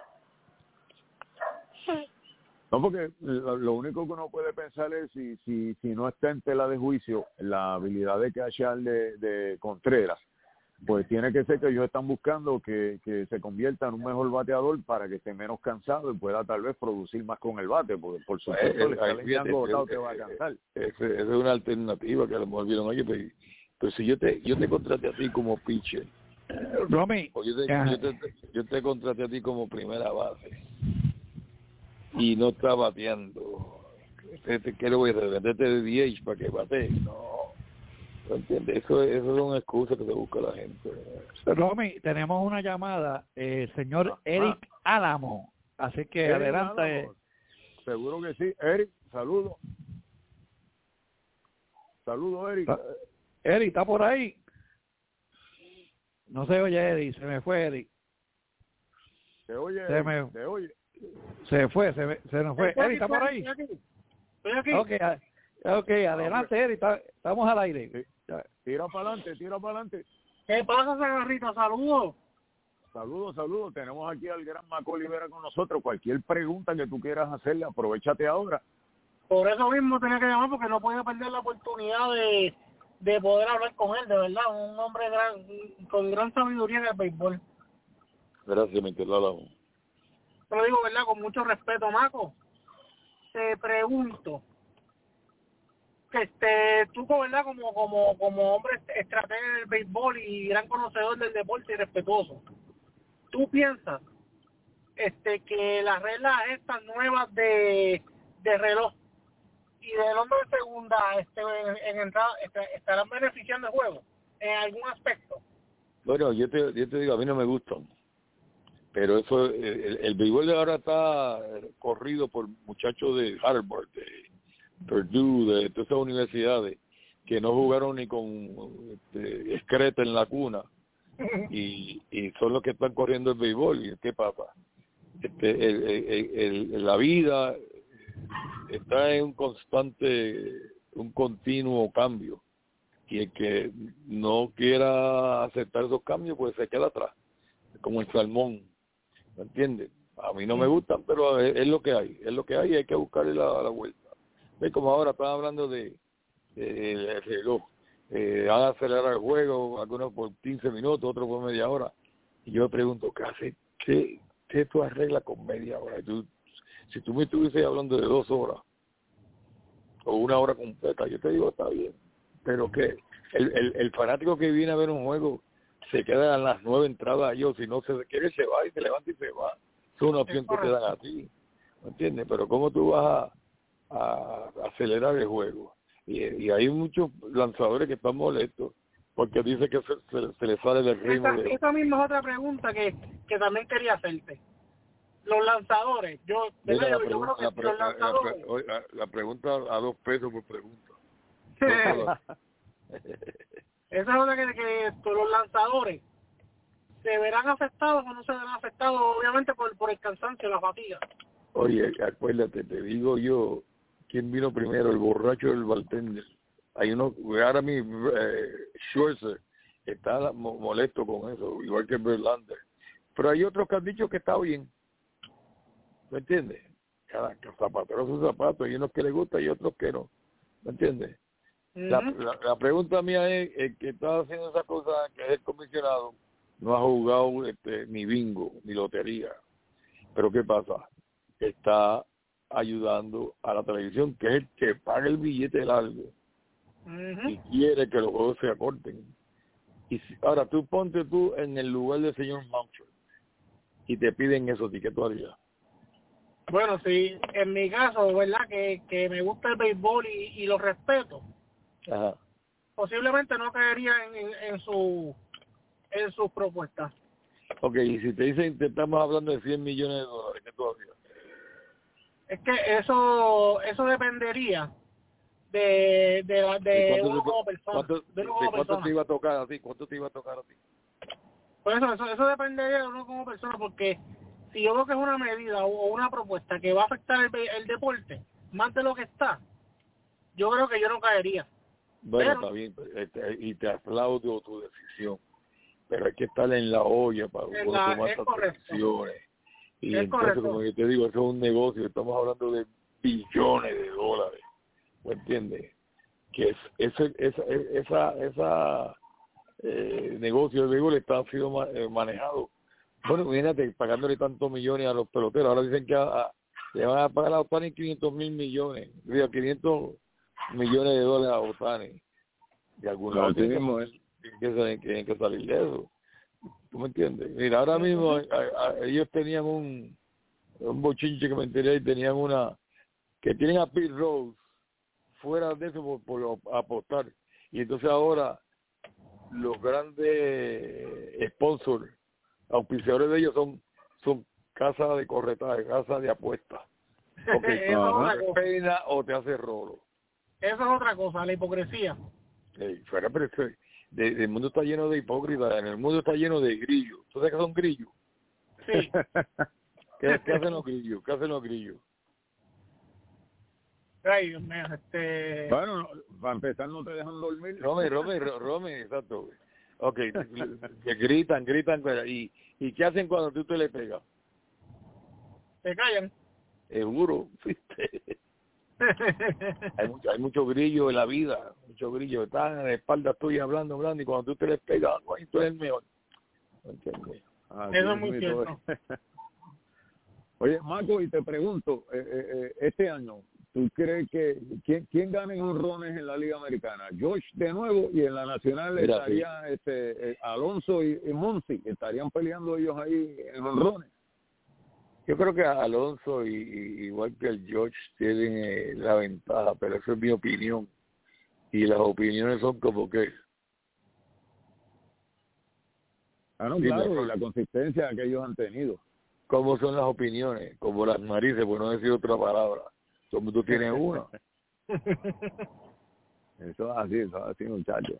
No, porque lo, lo único que uno puede pensar es si si si no está en tela de juicio la habilidad de cachar de, de Contreras, pues tiene que ser que ellos están buscando que, que se convierta en un mejor bateador para que esté menos cansado y pueda tal vez producir más con el bate, porque por supuesto el estar agotado te va a cansar. Esa es una alternativa que a lo mejor vieron, oye, pero, pero si yo te yo te contraté a ti como pitcher, Romy, o yo te, yo, te, yo te contraté a ti como primera base, y no está bateando, ¿qué le voy a hacer? ¿Venderte de D H para que bate? No, ¿no entiendes? Eso, eso son excusas que se busca la gente. Romy, tenemos una llamada, eh, señor ah, Eric ah. Álamo, así que Eric adelante. Álamo. Seguro que sí. Eric, saludos. Saludos, Eric. Eric, ¿está por ahí? No se oye, Eric, se me fue, Eric. Se oye, se me... se oye. Se fue, se, me, se nos fue. Estoy Eric, ¿está por ahí? Estoy aquí. Estoy aquí. Okay, okay, adelante, Eric, está, estamos al aire. Sí. Tira para adelante, tira para adelante. ¿Qué pasa, Sagarrita? Saludos. Saludos, saludos. Tenemos aquí al gran Maco Olivera con nosotros. Cualquier pregunta que tú quieras hacerle, aprovechate ahora. Por eso mismo tenía que llamar, porque no podía perder la oportunidad de, de poder hablar con él, de verdad. Un hombre gran, con gran sabiduría en el béisbol. Gracias, mi querido. Te lo digo, ¿verdad? Con mucho respeto, Maco. Te pregunto, este, tú, ¿verdad? Como, como, como hombre estratega del béisbol y gran conocedor del deporte y respetuoso, ¿tú piensas este, que las reglas estas nuevas de, de reloj y del hombre de segunda este, en, en entrada este, estarán beneficiando el juego en algún aspecto? Bueno, yo te, yo te digo, a mí no me gustan. Pero eso, el, el béisbol de ahora está corrido por muchachos de Harvard, de Purdue, de todas esas universidades que no jugaron ni con este, excreta en la cuna y, y son los que están corriendo el béisbol. ¿Y qué pasa? Este, el, el, el, la vida está en un constante, un continuo cambio y el que no quiera aceptar esos cambios pues se queda atrás, como el salmón. ¿Me entiendes? A mí no me gustan, pero es, es lo que hay, es lo que hay y hay que buscarle la, la vuelta. ¿Ves? Como ahora están hablando de, de, de reloj, eh, van a acelerar el juego, algunos por quince minutos, otros por media hora, y yo me pregunto, ¿qué hace? ¿Qué, ¿qué tú arreglas con media hora? Y tú, si tú me estuvieses hablando de dos horas o una hora completa, yo te digo, está bien. Pero que el, el, el fanático que viene a ver un juego se queda a las nueve entradas yo, si no se quiere se va y se levanta y se va. Es una opción que te dan a ti, ¿me entiendes? Pero ¿cómo tú vas a, a acelerar el juego? Y, y hay muchos lanzadores que están molestos porque dice que se, se, se les sale del ritmo. Esa, de... esa misma es otra pregunta que, que también quería hacerte. Los lanzadores, yo, Mira, yo, la, yo pregunta, creo que la, si pre, los la, lanzadores... la, la, la pregunta a dos pesos por pregunta. Esa es otra que, que los lanzadores se verán afectados o no se verán afectados, obviamente por, por el cansancio, la fatiga. Oye, acuérdate, te digo yo, ¿quién vino primero? El borracho del bartender. Hay uno, ahora mi eh, Scherzer está molesto con eso, igual que Verlander. Pero hay otros que han dicho que está bien. ¿Me entiendes? Cada, cada zapatero su zapato, hay unos que les gusta y otros que no. ¿Me entiendes? Uh-huh. La, la, la pregunta mía es, el que está haciendo esa cosa, que es el comisionado, no ha jugado este, ni bingo, ni lotería. Pero ¿qué pasa? Está ayudando a la televisión, que es el que paga el billete largo, uh-huh. y quiere que los juegos se acorten. Y si, ahora, tú ponte tú en el lugar del señor Mountcher y te piden eso, ¿y qué tú harías? Bueno, sí, en mi caso, ¿verdad? Que, que me gusta el béisbol y, y lo respeto. Ajá. Posiblemente no caería en, en, en su en sus propuestas. Ok, y si te dicen que estamos hablando de cien millones de dólares, ¿qué tú harías? Es que eso eso dependería de de, de, de uno como persona. ¿Cuánto, de uno como de ¿cuánto persona. te iba a tocar a ti? ¿Cuánto te iba a tocar a ti? Pues eso, eso, eso dependería de uno como persona, porque si yo veo que es una medida o una propuesta que va a afectar el, el deporte más de lo que está, yo creo que yo no caería. Bueno, pero, está bien, y te aplaudo tu decisión, pero hay que estar en la olla para uno la, tomar estas decisiones. Y es entonces, correcto. como yo te digo, eso es un negocio, estamos hablando de billones de dólares, ¿me entiendes? Que es, ese, esa, esa, esa eh, negocio de béisbol está ha sido ma, eh, manejado. Bueno, imagínate, pagándole tantos millones a los peloteros, ahora dicen que a, a, le van a pagar a Otani quinientos mil millones, digo, quinientos millones de dólares a Otani. De algún lado tienen que, tienen que salir de eso. ¿Tú me entiendes? Mira, ahora mismo a, a, ellos tenían un, un bochinche que me enteré y tenían una, que tienen a Pete Rose fuera de eso por, por apostar. Y entonces ahora los grandes sponsors, auspiciadores de ellos son, son casas de corretaje, casas de apuestas. Porque te peina o te hace rolo. Eso es otra cosa, la hipocresía. Sí, fuera, pero es, de, el mundo está lleno de hipócritas, en el mundo está lleno de grillos. ¿Tú sabes qué son grillos? Sí. ¿Qué, ¿Qué hacen los grillos? ¿Qué hacen los grillos? Ay, Dios mío, este... Bueno, para empezar no te dejan dormir. Rome, Rome, Rome, exacto. Ok, que gritan, gritan, ¿y, ¿y qué hacen cuando tú te le pegas? Se callan. Seguro, ¿viste? hay mucho, hay mucho grillo en la vida, muchos grillos, están en la espalda tuya hablando, hablando, y cuando tú te les pegas, ahí tú eres el mejor. ¿Entiendes? Así eso es muy cierto. Oye, Marco, y te pregunto, eh, eh, este año, ¿tú crees que quién, quién gana en honrones en la Liga Americana? George de nuevo, y en la Nacional Mira, estaría sí. este, eh, Alonso y, y Monsi, estarían peleando ellos ahí en honrones. Yo creo que Alonso, y, y igual que el George, tienen eh, la ventaja, pero eso es mi opinión. Y las opiniones son como que... Ah, no, claro, y la consistencia que ellos han tenido. ¿Cómo son las opiniones? Como las narices, por no decir otra palabra. Todo el mundo tiene una. Eso es así, eso es así, muchachos.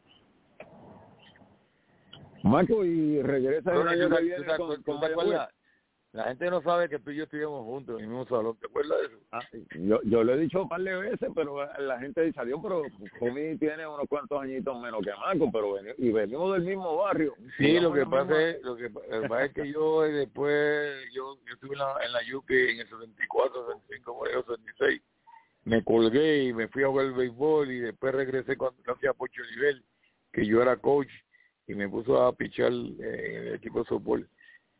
Marco, y regresa el año que viene con, con Mayagüez. La gente no sabe que tú y yo estuvimos juntos en el mismo salón. ¿Te acuerdas de eso? Ah, yo, yo lo he dicho un par de veces, pero la gente dice, adiós, pero Tommy tiene unos cuantos añitos menos que Marco, pero ven, y venimos del mismo barrio. Sí, lo que pasa misma... es lo que, lo que pasa es que yo después, yo, yo estuve en la, en la U P en el setenta y cuatro, setenta y cinco, setenta y seis. Me colgué y me fui a jugar el béisbol y después regresé cuando hacía Pocho Nivel, que yo era coach, y me puso a pichar eh, en el equipo de softball.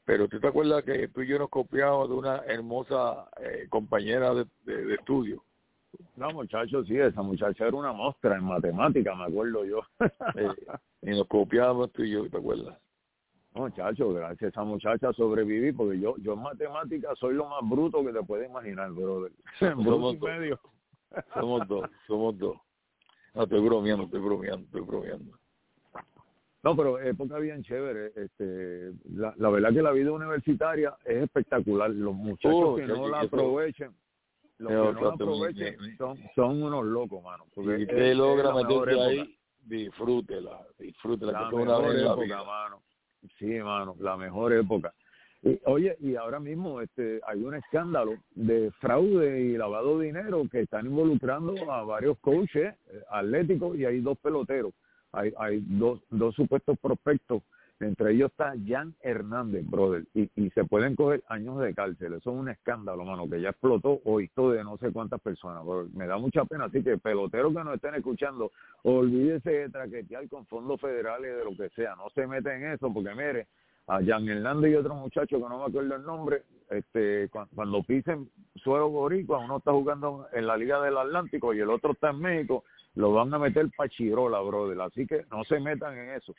pero ¿tú te acuerdas que tú y yo nos copiamos de una hermosa eh, compañera de, de, de estudio? No, muchacho, sí, esa muchacha era una mostra en matemática, me acuerdo yo. eh, y nos copiamos tú y yo, ¿te acuerdas? Muchacho, gracias a esa muchacha sobreviví, porque yo yo en matemática soy lo más bruto que te puedes imaginar, pero somos dos, medio. somos dos, somos dos. No, estoy bromeando, estoy bromeando, estoy bromeando. No, pero época bien chévere. Este, la, la verdad que la vida universitaria es espectacular. Los muchachos oh, que no la aprovechen, los que no la aprovechen son, son unos locos, mano. Porque si usted logra meterse ahí, disfrútela, disfrútela. La que mejor una época, vida. mano. Sí, mano, la mejor época. Y, oye, y ahora mismo este hay un escándalo de fraude y lavado de dinero que están involucrando a varios coaches eh, atléticos y hay dos peloteros. Hay, hay dos, dos supuestos prospectos, entre ellos está Jan Hernández, brother, y, y se pueden coger años de cárcel. Eso es un escándalo, mano, que ya explotó hoy todo de no sé cuántas personas. Pero me da mucha pena, así que peloteros que nos estén escuchando, olvídense de traquetear con fondos federales de lo que sea, no se meten en eso, porque mire, a Jan Hernández y otro muchacho que no me acuerdo el nombre, este cuando, cuando pisen suelo boricua, uno está jugando en la Liga del Atlántico y el otro está en México, lo van a meter pa' chirola, brother, así que no se metan en eso.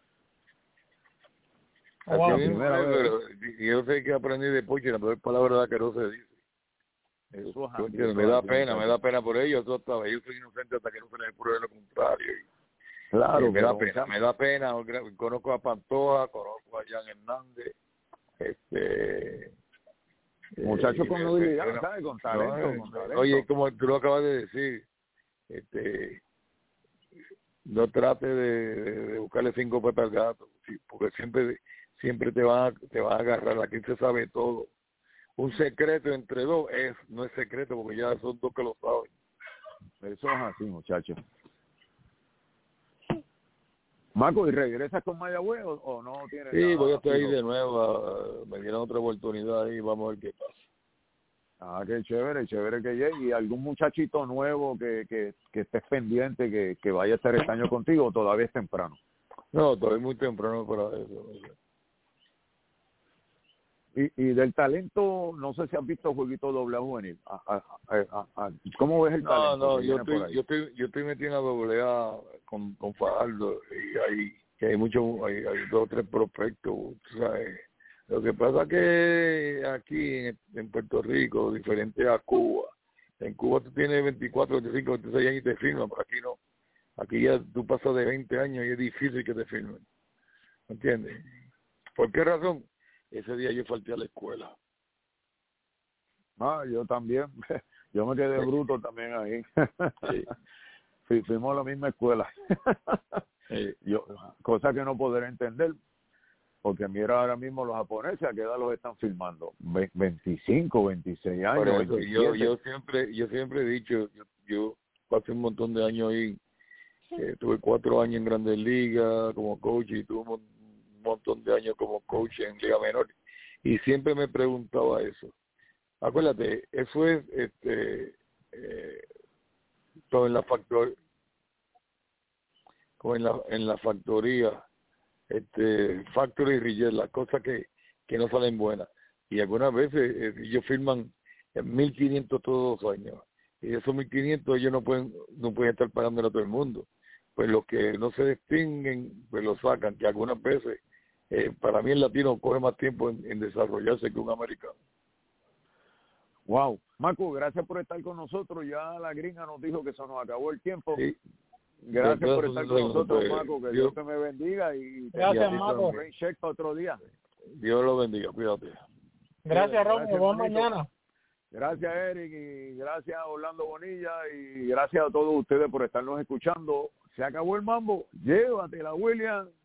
Oh, wow. Sí, pero yo sé que aprendí de Poche, la peor palabra que no se dice. Eso, eso, eso, me da pena, me da pena por ellos, yo soy inocente hasta que no se les pruebe lo contrario. Claro, eh, me da pena, me da pena, conozco a Pantoja, conozco a Jan Hernández, este muchachos con movilidad, bueno, ¿sabes? Con talento, no, con talento. Oye, como tú lo acabas de decir, este no trate de, de, de buscarle cinco patas al gato, sí, porque siempre siempre te van a, te van a agarrar, aquí se sabe todo. Un secreto entre dos es no es secreto porque ya son dos que lo saben. Eso es así, muchachos. Marco, ¿y regresas con Mayagüez o, o no tienes sí, nada? Voy a estar ahí de nuevo, a, me dieron otra oportunidad y vamos a ver qué pasa. Ah, qué chévere, chévere que llegue. ¿Y algún muchachito nuevo que, que, que estés pendiente, que, que vaya a estar este año contigo o todavía es temprano? No, todavía es muy temprano para eso. Y, y del talento, no sé si has visto Jueguito Doble A juvenil. A, a, a, a, ¿Cómo ves el no, talento? No, no, yo estoy, yo estoy, yo estoy metido en la Doble A con, con Fajardo y hay, que hay muchos, hay, hay dos o tres prospectos, ¿sabes? Lo que pasa es que aquí en, en Puerto Rico, diferente a Cuba, en Cuba tú tienes veinticuatro, veinticinco, veintiséis años y te firman, pero aquí no. Aquí ya tú pasas de veinte años y es difícil que te firmen. ¿Entiendes? ¿Por qué razón? Ese día yo falté a la escuela. Ah, yo también. Yo me quedé bruto también ahí. Sí. Fuimos a la misma escuela. Sí. Yo, cosa que no podré entender, porque mira ahora mismo los japoneses, ¿a qué edad los están filmando? veinticinco, veintiséis años. Eso, yo, yo siempre yo siempre he dicho, yo, yo pasé un montón de años ahí, eh, tuve cuatro años en Grandes Ligas como coach y tuve un montón de años como coach en Liga Menor y siempre me preguntaba eso. Acuérdate, eso es este eh, todo en la factoría, como en la en la factoría, este factory reject, las cosas que, que no salen buenas. Y algunas veces eh, ellos firman mil quinientos todos los años. Y esos mil quinientos ellos no pueden no pueden estar pagándole a todo el mundo. Pues los que no se distinguen, pues lo sacan, que algunas veces Eh, para mí el latino coge más tiempo en, en desarrollarse que un americano. Wow. Marco, gracias por estar con nosotros. Ya la gringa nos dijo que se nos acabó el tiempo. Sí. Gracias por estar con nosotros, pues, Marco. Que Dios, Dios te me bendiga y te gracias, Marco. Un check para otro día. Dios lo bendiga, cuídate. Gracias, Romy. Nos vemos mañana. Gracias, Eric, y gracias, Orlando Bonilla, y gracias a todos ustedes por estarnos escuchando. Se acabó el mambo. Llévatela, William.